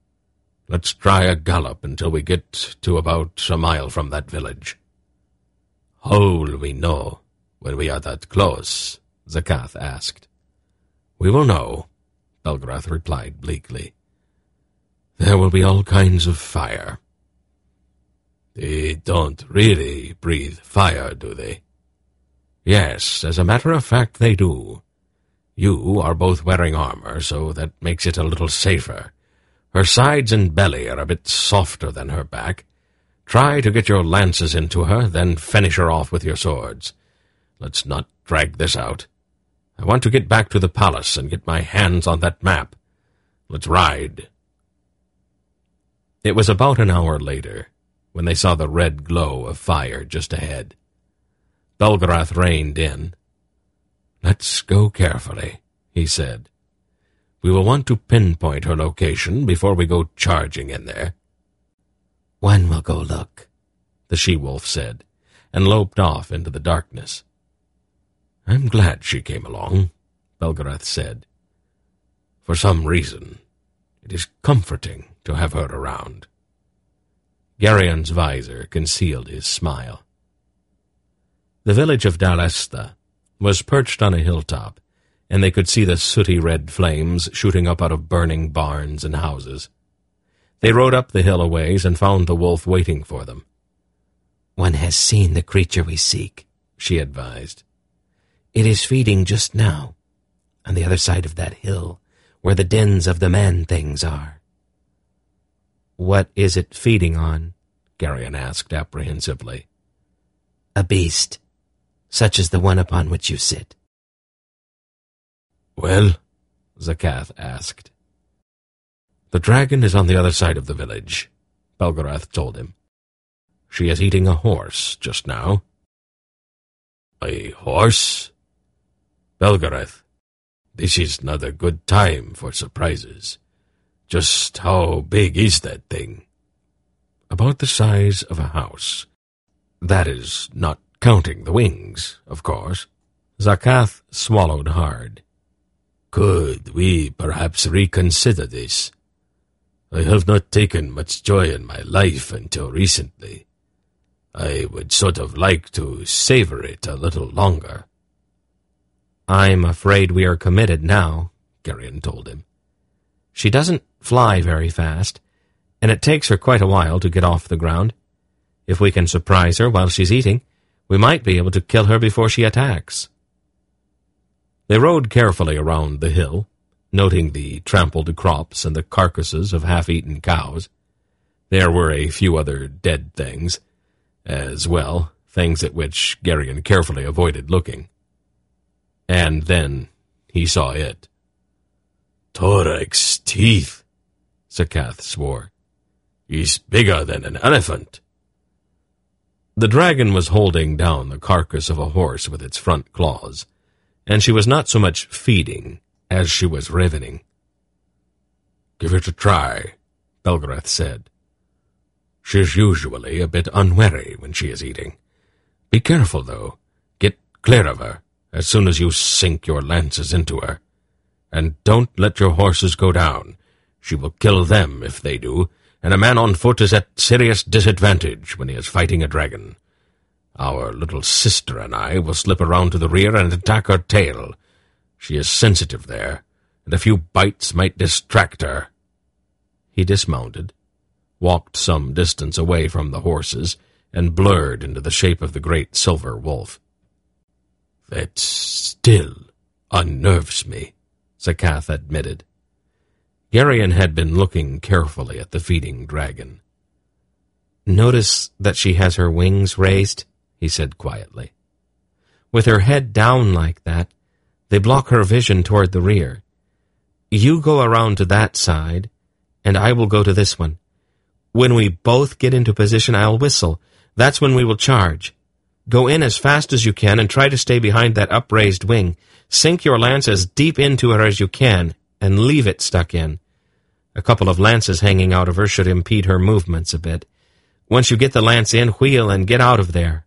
Let's try a gallop until we get to about a mile from that village. How will we know when we are that close? Zakath asked. We will know, Belgarath replied bleakly. There will be all kinds of fire. They don't really breathe fire, do they? Yes, as a matter of fact, they do. You are both wearing armor, so that makes it a little safer. Her sides and belly are a bit softer than her back. Try to get your lances into her, then finish her off with your swords. Let's not drag this out. I want to get back to the palace and get my hands on that map. Let's ride. It was about an hour later when they saw the red glow of fire just ahead. Belgarath reined in. Let's go carefully, he said. We will want to pinpoint her location before we go charging in there. One will go look, the she-wolf said, and loped off into the darkness. I'm glad she came along, Belgarath said. For some reason, it is comforting to have her around. Gerion's visor concealed his smile. The village of Dal Esta was perched on a hilltop, and they could see the sooty red flames shooting up out of burning barns and houses. They rode up the hill a ways and found the wolf waiting for them. One has seen the creature we seek, she advised. It is feeding just now, on the other side of that hill, where the dens of the man-things are. What is it feeding on? Gerion asked apprehensively. A beast, such as the one upon which you sit. Well, Zakath asked. The dragon is on the other side of the village, Belgarath told him. She is eating a horse just now. A horse? Belgarath, this is not a good time for surprises. Just how big is that thing? About the size of a house. That is not counting the wings, of course. Zakath swallowed hard. Could we perhaps reconsider this? I have not taken much joy in my life until recently. I would sort of like to savor it a little longer. I'm afraid we are committed now, Gerion told him. She doesn't fly very fast, and it takes her quite a while to get off the ground. If we can surprise her while she's eating, we might be able to kill her before she attacks. They rode carefully around the hill, noting the trampled crops and the carcasses of half-eaten cows. There were a few other dead things, as well, things at which Gerion carefully avoided looking. And then he saw it. Thorax's teeth, Zakath swore. He's bigger than an elephant. The dragon was holding down the carcass of a horse with its front claws, and she was not so much feeding as she was ravening. Give it a try, Belgarath said. She's usually a bit unwary when she is eating. Be careful, though. Get clear of her as soon as you sink your lances into her. And don't let your horses go down. She will kill them if they do, and a man on foot is at serious disadvantage when he is fighting a dragon. Our little sister and I will slip around to the rear and attack her tail. She is sensitive there, and a few bites might distract her. He dismounted, walked some distance away from the horses, and blurred into the shape of the great silver wolf. That still unnerves me, Zakath admitted. Gerion had been looking carefully at the feeding dragon. Notice that she has her wings raised, he said quietly. With her head down like that, they block her vision toward the rear. You go around to that side, and I will go to this one. When we both get into position, I'll whistle. That's when we will charge. Go in as fast as you can and try to stay behind that upraised wing. Sink your lance as deep into her as you can, and leave it stuck in. A couple of lances hanging out of her should impede her movements a bit. Once you get the lance in, wheel and get out of there.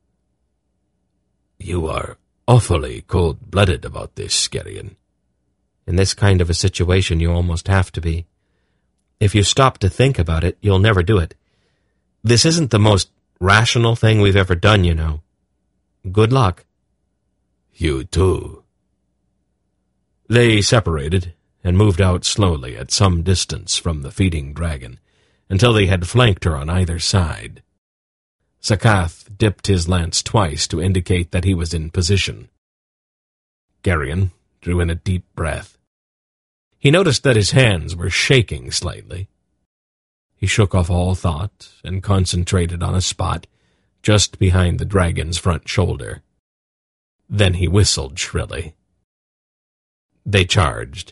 You are awfully cold-blooded about this, Gerion. In this kind of a situation, you almost have to be. If you stop to think about it, you'll never do it. This isn't the most rational thing we've ever done, you know. Good luck. You too. They separated and moved out slowly at some distance from the feeding dragon, until they had flanked her on either side. Zakath dipped his lance twice to indicate that he was in position. Geryon drew in a deep breath. He noticed that his hands were shaking slightly. He shook off all thought and concentrated on a spot just behind the dragon's front shoulder. Then he whistled shrilly. They charged.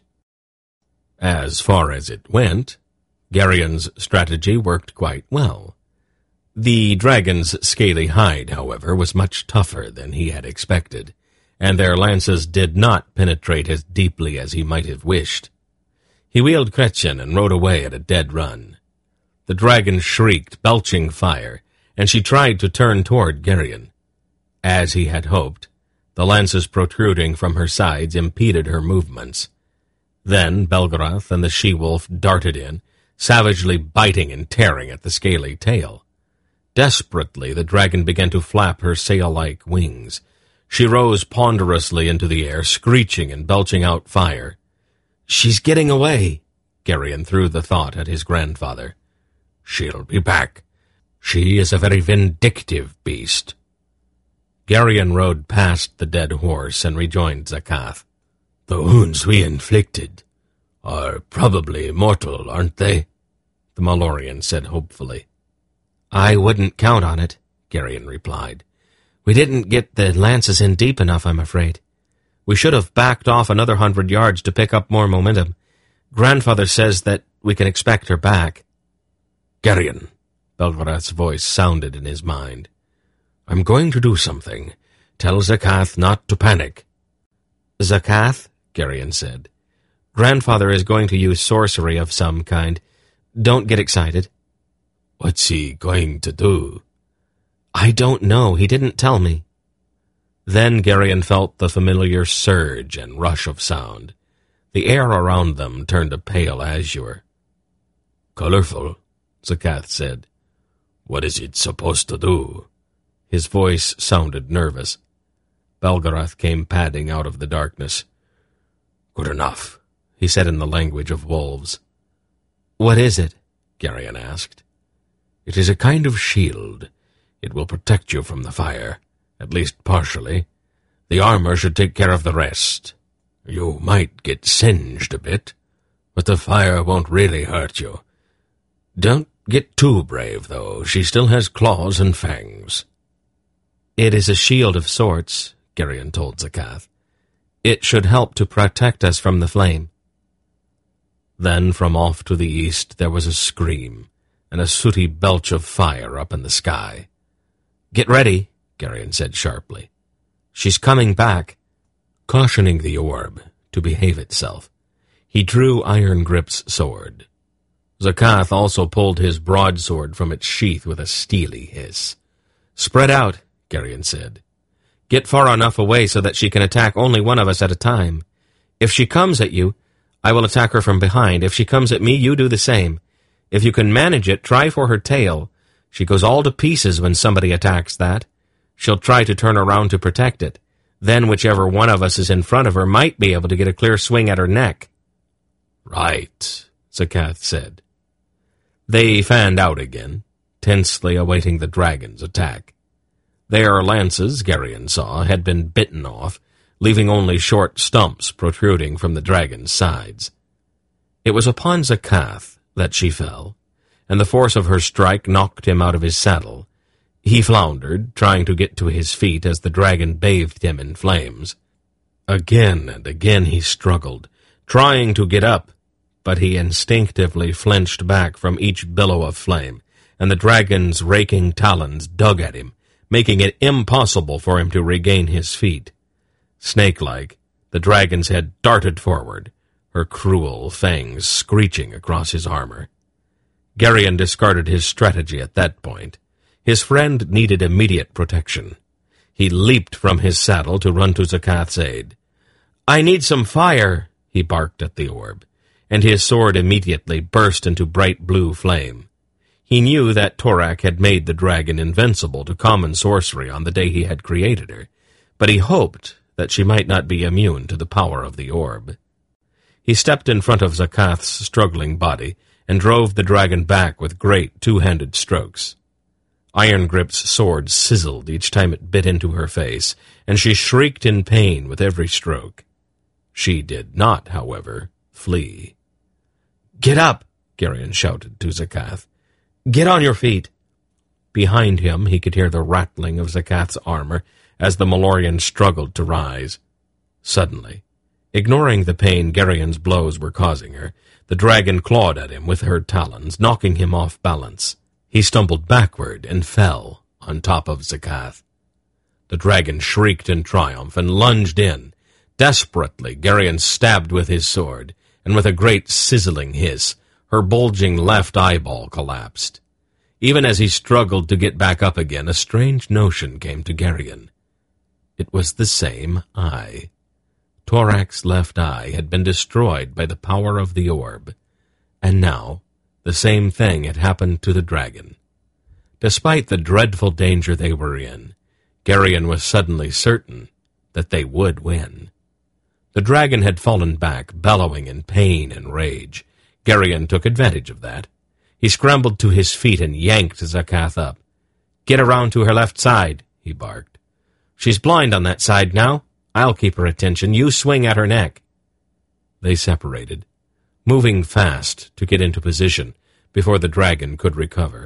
As far as it went, Geryon's strategy worked quite well. The dragon's scaly hide, however, was much tougher than he had expected, and their lances did not penetrate as deeply as he might have wished. He wheeled Gretchen and rode away at a dead run. The dragon shrieked, belching fire, and she tried to turn toward Geryon. As he had hoped, the lances protruding from her sides impeded her movements. Then Belgarath and the she-wolf darted in, savagely biting and tearing at the scaly tail. Desperately, the dragon began to flap her sail-like wings. She rose ponderously into the air, screeching and belching out fire. "She's getting away," Geryon threw the thought at his grandfather. "She'll be back. She is a very vindictive beast." Geryon rode past the dead horse and rejoined Zakath. "The wounds we inflicted are probably mortal, aren't they?" the Malorian said hopefully. "I wouldn't count on it," Geryon replied. "We didn't get the lances in deep enough, I'm afraid. We should have backed off another hundred yards to pick up more momentum. Grandfather says that we can expect her back." "Geryon," Belgarath's voice sounded in his mind. "I'm going to do something. Tell Zakath not to panic." "Zakath," Geryon said, "Grandfather is going to use sorcery of some kind. Don't get excited." "What's he going to do?" "I don't know. He didn't tell me." Then Geryon felt the familiar surge and rush of sound. The air around them turned a pale azure. "Colorful," Zakath said. "What is it supposed to do?" His voice sounded nervous. Belgarath came padding out of the darkness. "Good enough," he said in the language of wolves. "What is it?" Geryon asked. "It is a kind of shield. It will protect you from the fire, at least partially. The armor should take care of the rest. You might get singed a bit, but the fire won't really hurt you. Don't get too brave, though. She still has claws and fangs." "It is a shield of sorts," Geryon told Zakath. "It should help to protect us from the flame." Then from off to the east there was a scream, and a sooty belch of fire up in the sky. "Get ready," Geryon said sharply. "She's coming back." Cautioning the orb to behave itself, he drew Iron Grip's sword. Zakath also pulled his broadsword from its sheath with a steely hiss. "Spread out," Geryon said. "Get far enough away so that she can attack only one of us at a time. If she comes at you, I will attack her from behind. If she comes at me, you do the same. If you can manage it, try for her tail. She goes all to pieces when somebody attacks that. She'll try to turn around to protect it. Then whichever one of us is in front of her might be able to get a clear swing at her neck." "Right," Zakath said. They fanned out again, tensely awaiting the dragon's attack. Their lances, Geryon saw, had been bitten off, leaving only short stumps protruding from the dragon's sides. It was upon Zakath that she fell, and the force of her strike knocked him out of his saddle. He floundered, trying to get to his feet as the dragon bathed him in flames. Again and again he struggled, trying to get up, but he instinctively flinched back from each billow of flame, and the dragon's raking talons dug at him, making it impossible for him to regain his feet. Snake-like, the dragon's head darted forward, her cruel fangs screeching across his armor. Geryon discarded his strategy at that point. His friend needed immediate protection. He leaped from his saddle to run to Zakath's aid. "I need some fire," he barked at the orb. and his sword immediately burst into bright blue flame. He knew that Torak had made the dragon invincible to common sorcery on the day he had created her, but he hoped that she might not be immune to the power of the orb. He stepped in front of Zakath's struggling body and drove the dragon back with great two-handed strokes. Iron Grip's sword sizzled each time it bit into her face, and she shrieked in pain with every stroke. She did not, however, flee. "Get up!" Garion shouted to Zakath. "Get on your feet!" Behind him he could hear the rattling of Zakath's armor as the Malorian struggled to rise. Suddenly, ignoring the pain Garion's blows were causing her, the dragon clawed at him with her talons, knocking him off balance. He stumbled backward and fell on top of Zakath. The dragon shrieked in triumph and lunged in. Desperately, Garion stabbed with his sword, and with a great sizzling hiss, her bulging left eyeball collapsed. Even as he struggled to get back up again, a strange notion came to Garion. It was the same eye. Torak's left eye had been destroyed by the power of the orb, and now the same thing had happened to the dragon. Despite the dreadful danger they were in, Garion was suddenly certain that they would win. The dragon had fallen back, bellowing in pain and rage. Garion took advantage of that. He scrambled to his feet and yanked Zakath up. "Get around to her left side," he barked. "She's blind on that side now. I'll keep her attention. You swing at her neck." They separated, moving fast to get into position before the dragon could recover.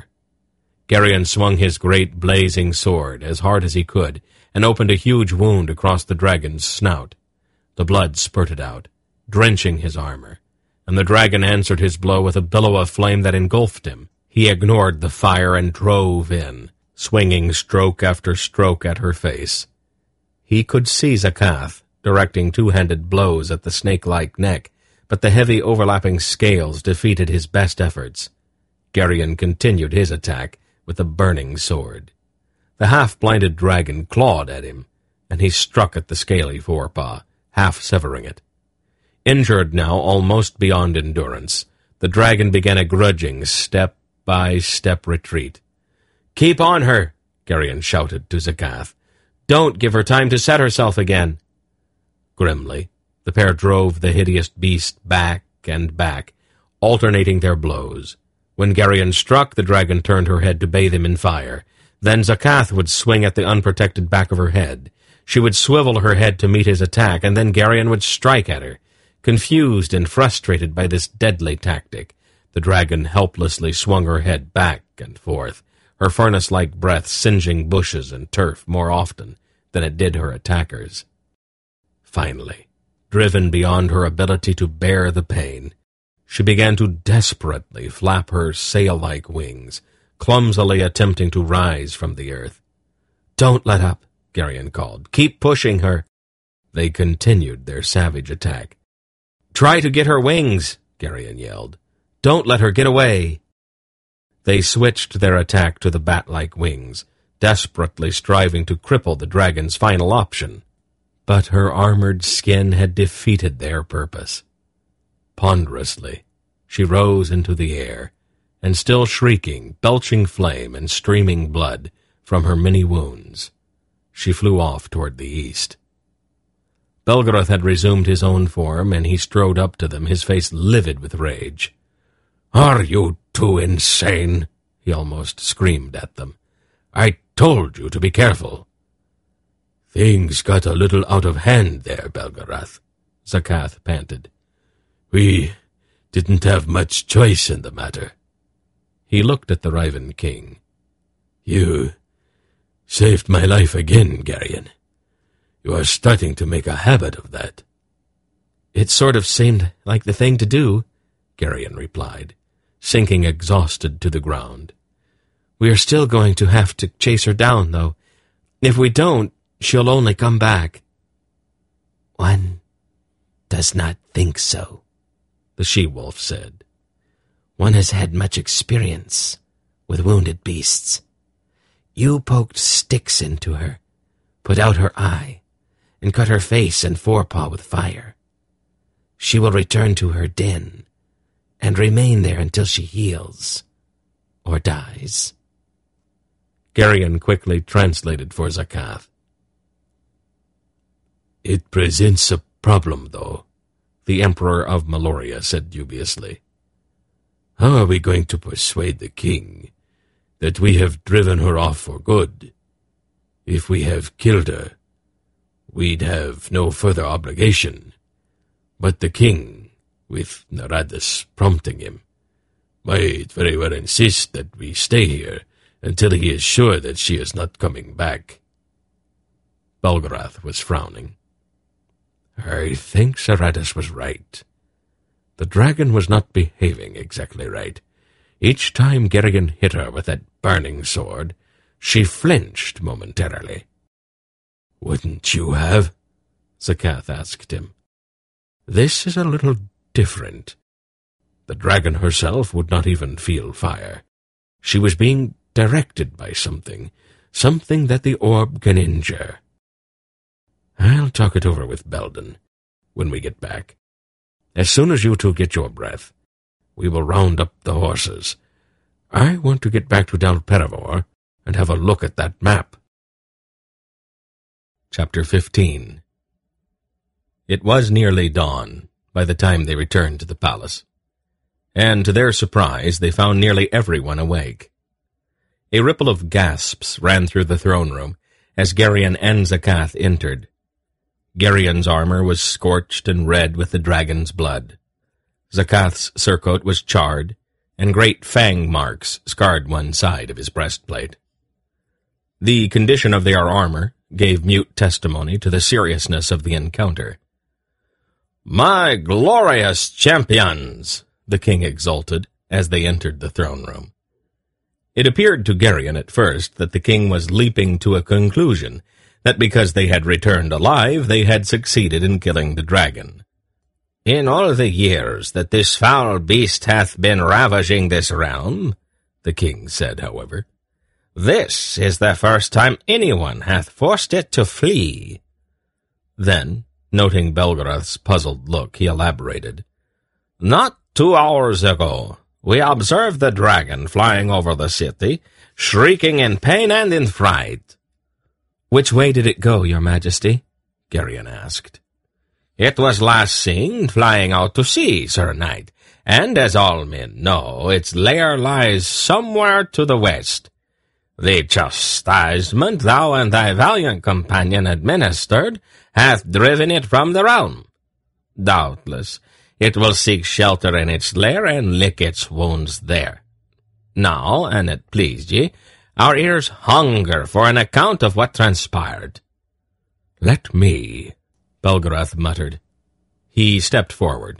Garion swung his great blazing sword as hard as he could and opened a huge wound across the dragon's snout. The blood spurted out, drenching his armor, and the dragon answered his blow with a billow of flame that engulfed him. He ignored the fire and drove in, swinging stroke after stroke at her face. He could see Zakath directing two-handed blows at the snake-like neck, but the heavy overlapping scales defeated his best efforts. Garion continued his attack with a burning sword. The half-blinded dragon clawed at him, and he struck at the scaly forepaw, half severing it. Injured now almost beyond endurance, the dragon began a grudging step-by-step retreat. "Keep on her!" Garion shouted to Zakath. "Don't give her time to set herself again." Grimly, the pair drove the hideous beast back and back, alternating their blows. When Garion struck, the dragon turned her head to bathe him in fire. Then Zakath would swing at the unprotected back of her head. She would swivel her head to meet his attack, and then Garion would strike at her. Confused and frustrated by this deadly tactic, the dragon helplessly swung her head back and forth, her furnace-like breath singeing bushes and turf more often than it did her attackers. Finally, driven beyond her ability to bear the pain, she began to desperately flap her sail-like wings, clumsily attempting to rise from the earth. "Don't let up," Garion called. "Keep pushing her." They continued their savage attack. "Try to get her wings," Garion yelled. "Don't let her get away." They switched their attack to the bat-like wings, desperately striving to cripple the dragon's final option. But her armored skin had defeated their purpose. Ponderously, she rose into the air, and still shrieking, belching flame and streaming blood from her many wounds, she flew off toward the east. Belgoroth had resumed his own form, and he strode up to them, his face livid with rage. "Are you too insane?" he almost screamed at them. "I told you to be careful." "Things got a little out of hand there, Belgoroth," Zakath panted. "We didn't have much choice in the matter." He looked at the Riven King. "You saved my life again, Garion. You are starting to make a habit of that." "It sort of seemed like the thing to do," Garion replied, sinking exhausted to the ground. "We are still going to have to chase her down, though. If we don't, she'll only come back." "One does not think so," the she-wolf said. "One has had much experience with wounded beasts. You poked sticks into her, put out her eye, and cut her face and forepaw with fire. She will return to her den and remain there until she heals or dies." Geryon quickly translated for Zakath. "It presents a problem, though," the Emperor of Meloria said dubiously. "How are we going to persuade the king that we have driven her off for good? If we have killed her, we'd have no further obligation. But the king, with Naradus prompting him, might very well insist that we stay here until he is sure that she is not coming back." Belgarath was frowning. "I think Naradus was right. The dragon was not behaving exactly right. Each time Geryon hit her with that burning sword, she flinched momentarily." "Wouldn't you have?" Zakath asked him. "This is a little different. The dragon herself would not even feel fire. She was being directed by something, something that the orb can injure. I'll talk it over with Belden when we get back. As soon as you two get your breath, we will round up the horses. I want to get back to Dal Perivor and have a look at that map." Chapter fifteen. It was nearly dawn by the time they returned to the palace, and to their surprise they found nearly everyone awake. A ripple of gasps ran through the throne room as Geryon and Zakath entered. Geryon's armor was scorched and red with the dragon's blood. Zakath's surcoat was charred, and great fang marks scarred one side of his breastplate. The condition of their armor gave mute testimony to the seriousness of the encounter. "My glorious champions!" the king exulted as they entered the throne room. It appeared to Geryon at first that the king was leaping to a conclusion, that because they had returned alive, they had succeeded in killing the dragon. "In all the years that this foul beast hath been ravaging this realm," the king said, however, "this is the first time anyone hath forced it to flee." Then, noting Belgarath's puzzled look, he elaborated. "Not two hours ago, we observed the dragon flying over the city, shrieking in pain and in fright." "Which way did it go, your majesty?" Geryon asked. "It was last seen flying out to sea, Sir Knight, and as all men know, its lair lies somewhere to the west. The chastisement thou and thy valiant companion administered hath driven it from the realm. Doubtless, it will seek shelter in its lair and lick its wounds there. Now, an it please ye, our ears hunger for an account of what transpired." "Let me," Belgarath muttered. He stepped forward.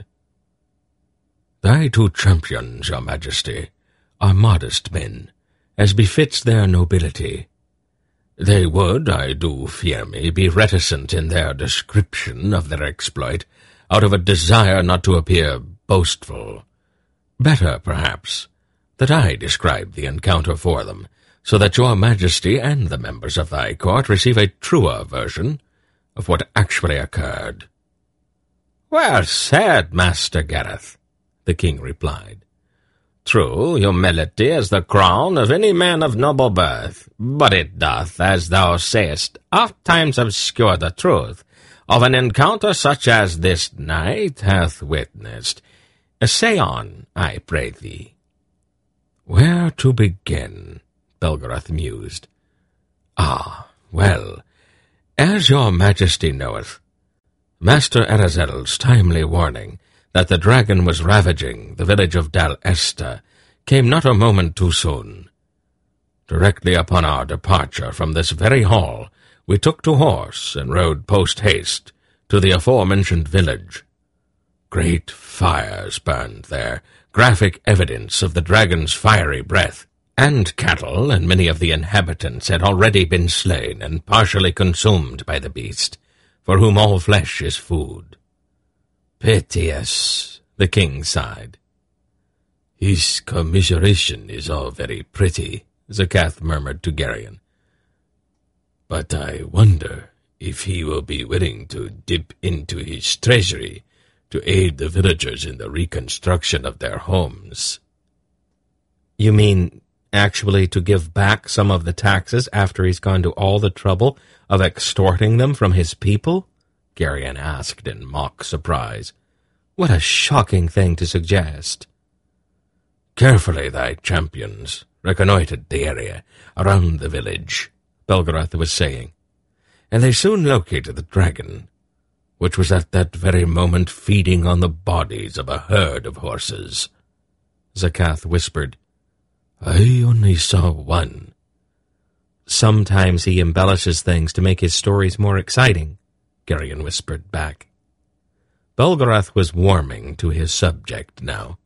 "Thy two champions, your majesty, are modest men, as befits their nobility. They would, I do fear me, be reticent in their description of their exploit, out of a desire not to appear boastful. Better, perhaps, that I describe the encounter for them, so that your majesty and the members of thy court receive a truer version of what actually occurred." "Well said, Master Gareth," the king replied. "True, humility is the crown of any man of noble birth, but it doth, as thou sayest, oft times obscure the truth of an encounter such as this knight hath witnessed. Say on, I pray thee." "Where to begin?" Belgarath mused. "Ah, well, as your majesty knoweth, Master Arazel's timely warning that the dragon was ravaging the village of Dal Esta came not a moment too soon. Directly upon our departure from this very hall, we took to horse and rode post-haste to the aforementioned village. Great fires burned there, graphic evidence of the dragon's fiery breath, and cattle and many of the inhabitants had already been slain and partially consumed by the beast, for whom all flesh is food." "Piteous," the king sighed. "His commiseration is all very pretty," Zakath murmured to Geryon. "But I wonder if he will be willing to dip into his treasury to aid the villagers in the reconstruction of their homes. You mean actually to give back some of the taxes after he's gone to all the trouble of extorting them from his people? Garion asked in mock surprise. What a shocking thing to suggest. Carefully thy champions reconnoitred the area around the village, Belgarath was saying, and they soon located the dragon, which was at that very moment feeding on the bodies of a herd of horses. Zakath whispered. I only saw one. Sometimes he embellishes things to make his stories more exciting, Garion whispered back. Belgarath was warming to his subject now.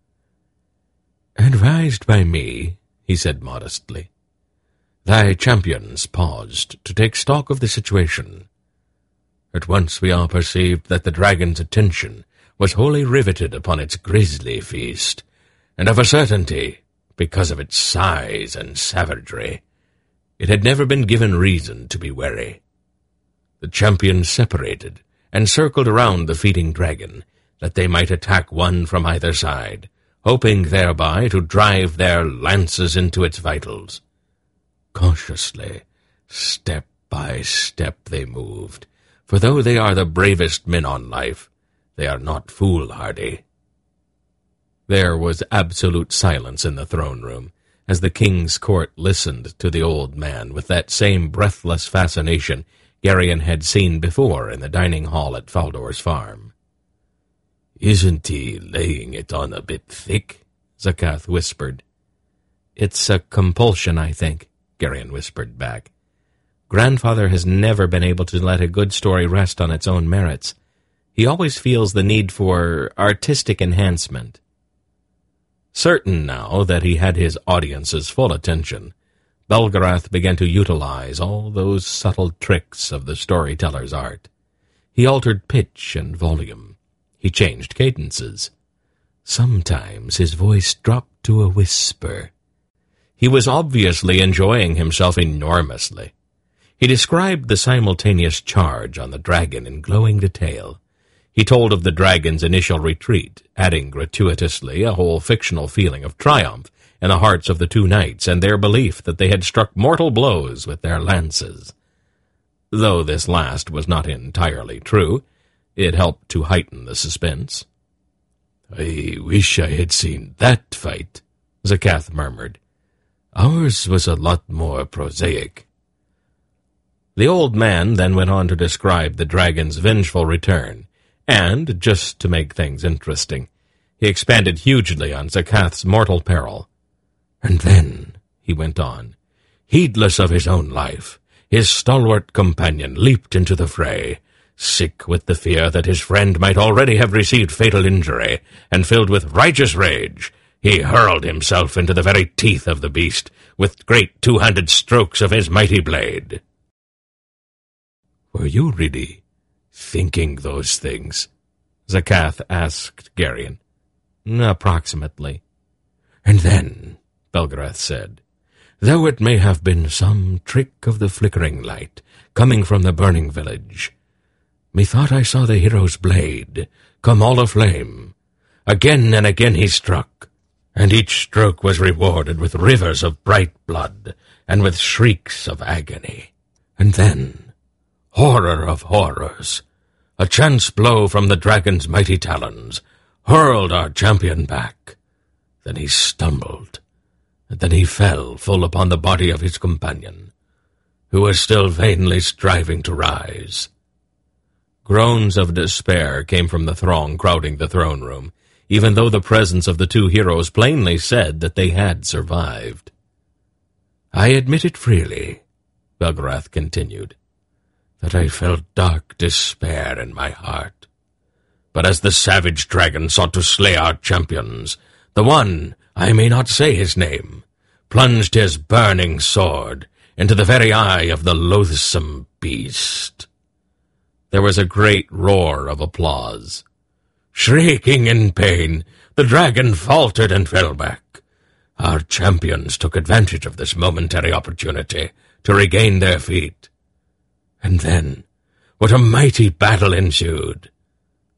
Advised by me, he said modestly, thy champions paused to take stock of the situation. At once we all perceived that the dragon's attention was wholly riveted upon its grisly feast, and of a certainty, because of its size and savagery, it had never been given reason to be wary. The champions separated and circled around the feeding dragon, that they might attack one from either side, hoping thereby to drive their lances into its vitals. Cautiously, step by step they moved, for though they are the bravest men on life, they are not foolhardy. There was absolute silence in the throne room, as the king's court listened to the old man with that same breathless fascination Garion had seen before in the dining hall at Faldor's farm. Isn't he laying it on a bit thick? Zakath whispered. It's a compulsion, I think, Garion whispered back. Grandfather has never been able to let a good story rest on its own merits. He always feels the need for artistic enhancement. Certain now that he had his audience's full attention, Belgarath began to utilize all those subtle tricks of the storyteller's art. He altered pitch and volume. He changed cadences. Sometimes his voice dropped to a whisper. He was obviously enjoying himself enormously. He described the simultaneous charge on the dragon in glowing detail. He told of the dragon's initial retreat, adding gratuitously a whole fictional feeling of triumph in the hearts of the two knights and their belief that they had struck mortal blows with their lances. Though this last was not entirely true, it helped to heighten the suspense. I wish I had seen that fight, Zakath murmured. Ours was a lot more prosaic. The old man then went on to describe the dragon's vengeful return, and, just to make things interesting, he expanded hugely on Zakath's mortal peril. And then, he went on, heedless of his own life, his stalwart companion leaped into the fray, sick with the fear that his friend might already have received fatal injury, and filled with righteous rage, he hurled himself into the very teeth of the beast with great two-handed strokes of his mighty blade. Were you really thinking those things? Zakath asked Garion. Approximately. And then, Belgarath said, though it may have been some trick of the flickering light coming from the burning village, methought I saw the hero's blade come all aflame. Again and again he struck, and each stroke was rewarded with rivers of bright blood and with shrieks of agony. And then, horror of horrors, a chance blow from the dragon's mighty talons hurled our champion back. Then he stumbled, and then he fell full upon the body of his companion, who was still vainly striving to rise. Groans of despair came from the throng crowding the throne room, even though the presence of the two heroes plainly said that they had survived. I admit it freely, Belgarath continued, that I felt dark despair in my heart. But as the savage dragon sought to slay our champions, the one, I may not say his name, plunged his burning sword into the very eye of the loathsome beast. There was a great roar of applause. Shrieking in pain, the dragon faltered and fell back. Our champions took advantage of this momentary opportunity to regain their feet. And then, what a mighty battle ensued.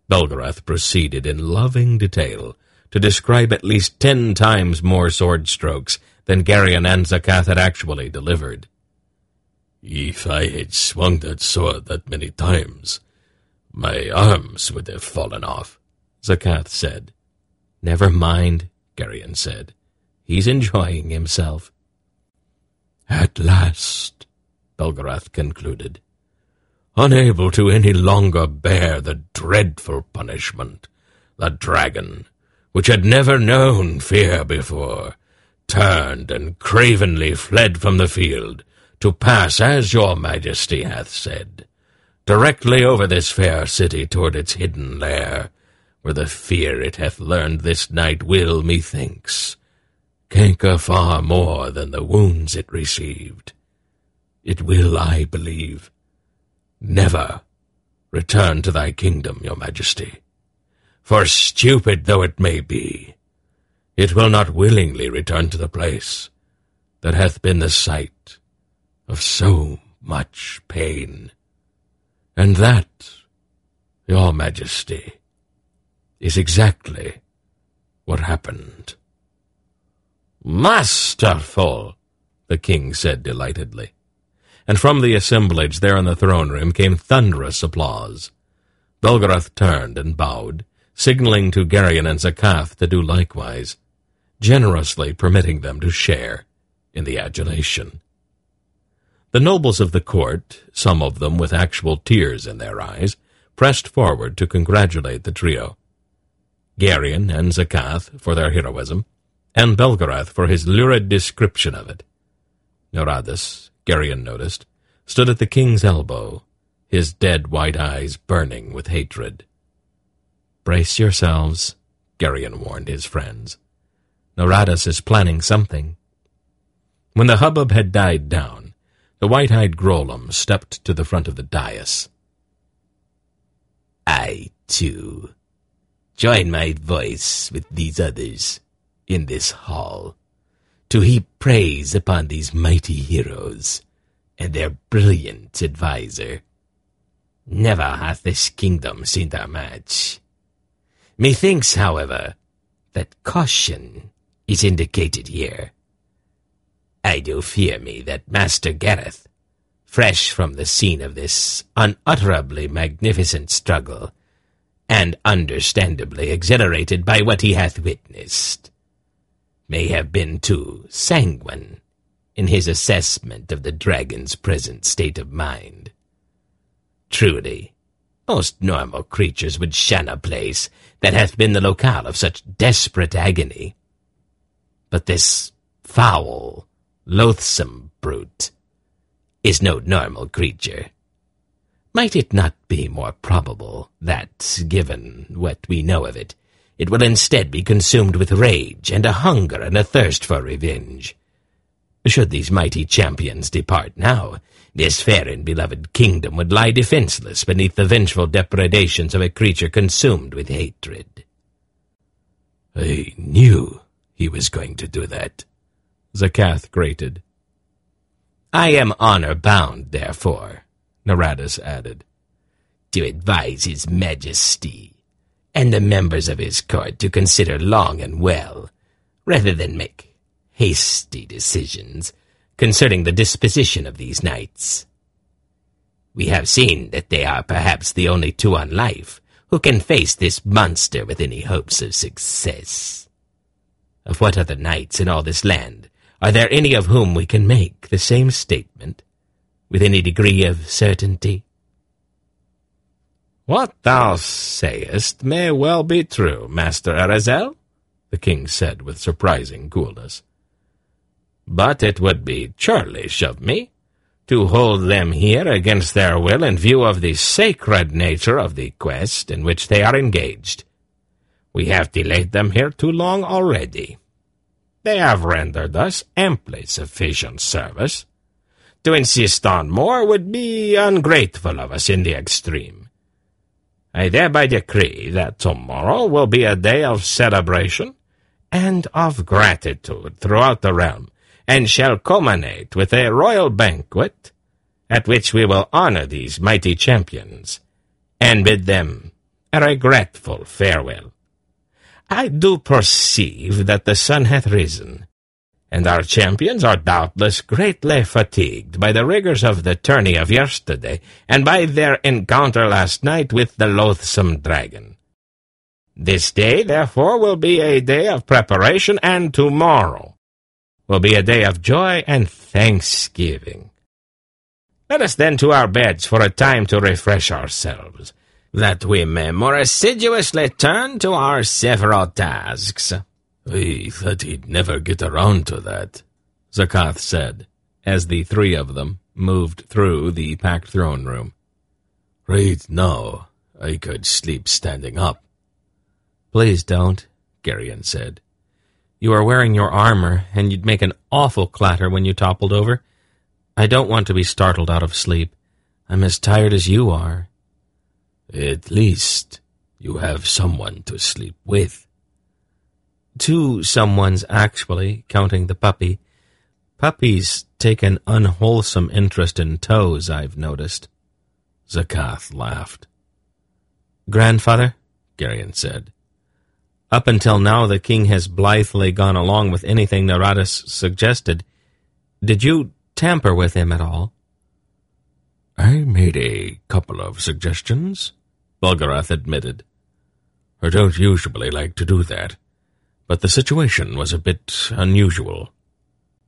Belgarath proceeded in loving detail to describe at least ten times more sword strokes than Garion and Zakath had actually delivered. If I had swung that sword that many times, my arms would have fallen off, Zakath said. Never mind, Garion said. He's enjoying himself. At last, Belgarath concluded, unable to any longer bear the dreadful punishment, the dragon, which had never known fear before, turned and cravenly fled from the field, to pass, as your majesty hath said, directly over this fair city toward its hidden lair, where the fear it hath learned this night will, methinks, canker far more than the wounds it received. It will, I believe, never return to thy kingdom, your majesty. For stupid though it may be, it will not willingly return to the place that hath been the site of so much pain. And that, your majesty, is exactly what happened. Masterful, the king said delightedly. And from the assemblage there in the throne room came thunderous applause. Belgarath turned and bowed, signaling to Garion and Zakath to do likewise, generously permitting them to share in the adulation. The nobles of the court, some of them with actual tears in their eyes, pressed forward to congratulate the trio. Garion and Zakath for their heroism, and Belgarath for his lurid description of it. Noradus, Garion noticed, stood at the king's elbow, his dead white eyes burning with hatred. "Brace yourselves," Garion warned his friends. "Noradus is planning something." When the hubbub had died down, the white-eyed Grolem stepped to the front of the dais. "I, too, join my voice with these others in this hall to heap praise upon these mighty heroes and their brilliant adviser. Never hath this kingdom seen their match. Methinks, however, that caution is indicated here. I do fear me that Master Gareth, fresh from the scene of this unutterably magnificent struggle, and understandably exhilarated by what he hath witnessed, may have been too sanguine in his assessment of the dragon's present state of mind. Truly, most normal creatures would shun a place that hath been the locale of such desperate agony. But this foul, loathsome brute is no normal creature. Might it not be more probable that, given what we know of it, it will instead be consumed with rage and a hunger and a thirst for revenge? Should these mighty champions depart now, this fair and beloved kingdom would lie defenseless beneath the vengeful depredations of a creature consumed with hatred. I knew he was going to do that, Zakath grated. I am honor-bound, therefore, Noradus added, to advise his majesty and the members of his court to consider long and well, rather than make hasty decisions concerning the disposition of these knights. We have seen that they are perhaps the only two on life who can face this monster with any hopes of success. Of what other knights in all this land are there any of whom we can make the same statement with any degree of certainty? "What thou sayest may well be true, Master Arazel," the king said with surprising coolness. "But it would be churlish of me to hold them here against their will in view of the sacred nature of the quest in which they are engaged. We have delayed them here too long already. They have rendered us amply sufficient service. To insist on more would be ungrateful of us in the extreme. I thereby decree that tomorrow will be a day of celebration and of gratitude throughout the realm, and shall culminate with a royal banquet, at which we will honor these mighty champions, and bid them a regretful farewell. I do perceive that the sun hath risen, and our champions are doubtless greatly fatigued by the rigours of the tourney of yesterday, and by their encounter last night with the loathsome dragon. This day, therefore, will be a day of preparation, and tomorrow will be a day of joy and thanksgiving. Let us then to our beds for a time to refresh ourselves, that we may more assiduously turn to our several tasks." "I thought he'd never get around to that," Zakath said, as the three of them moved through the packed throne room. "Right now, I could sleep standing up." "Please don't," Geryon said. "You are wearing your armor, and you'd make an awful clatter when you toppled over. I don't want to be startled out of sleep. I'm as tired as you are." "At least you have someone to sleep with." Two someones, actually, counting the puppy. Puppies take an unwholesome interest in toes, I've noticed. Zakath laughed. "Grandfather," Geryon said, "up until now the king has blithely gone along with anything Naradas suggested. Did you tamper with him at all?" "I made a couple of suggestions," Bulgarath admitted. "I don't usually like to do that, but the situation was a bit unusual.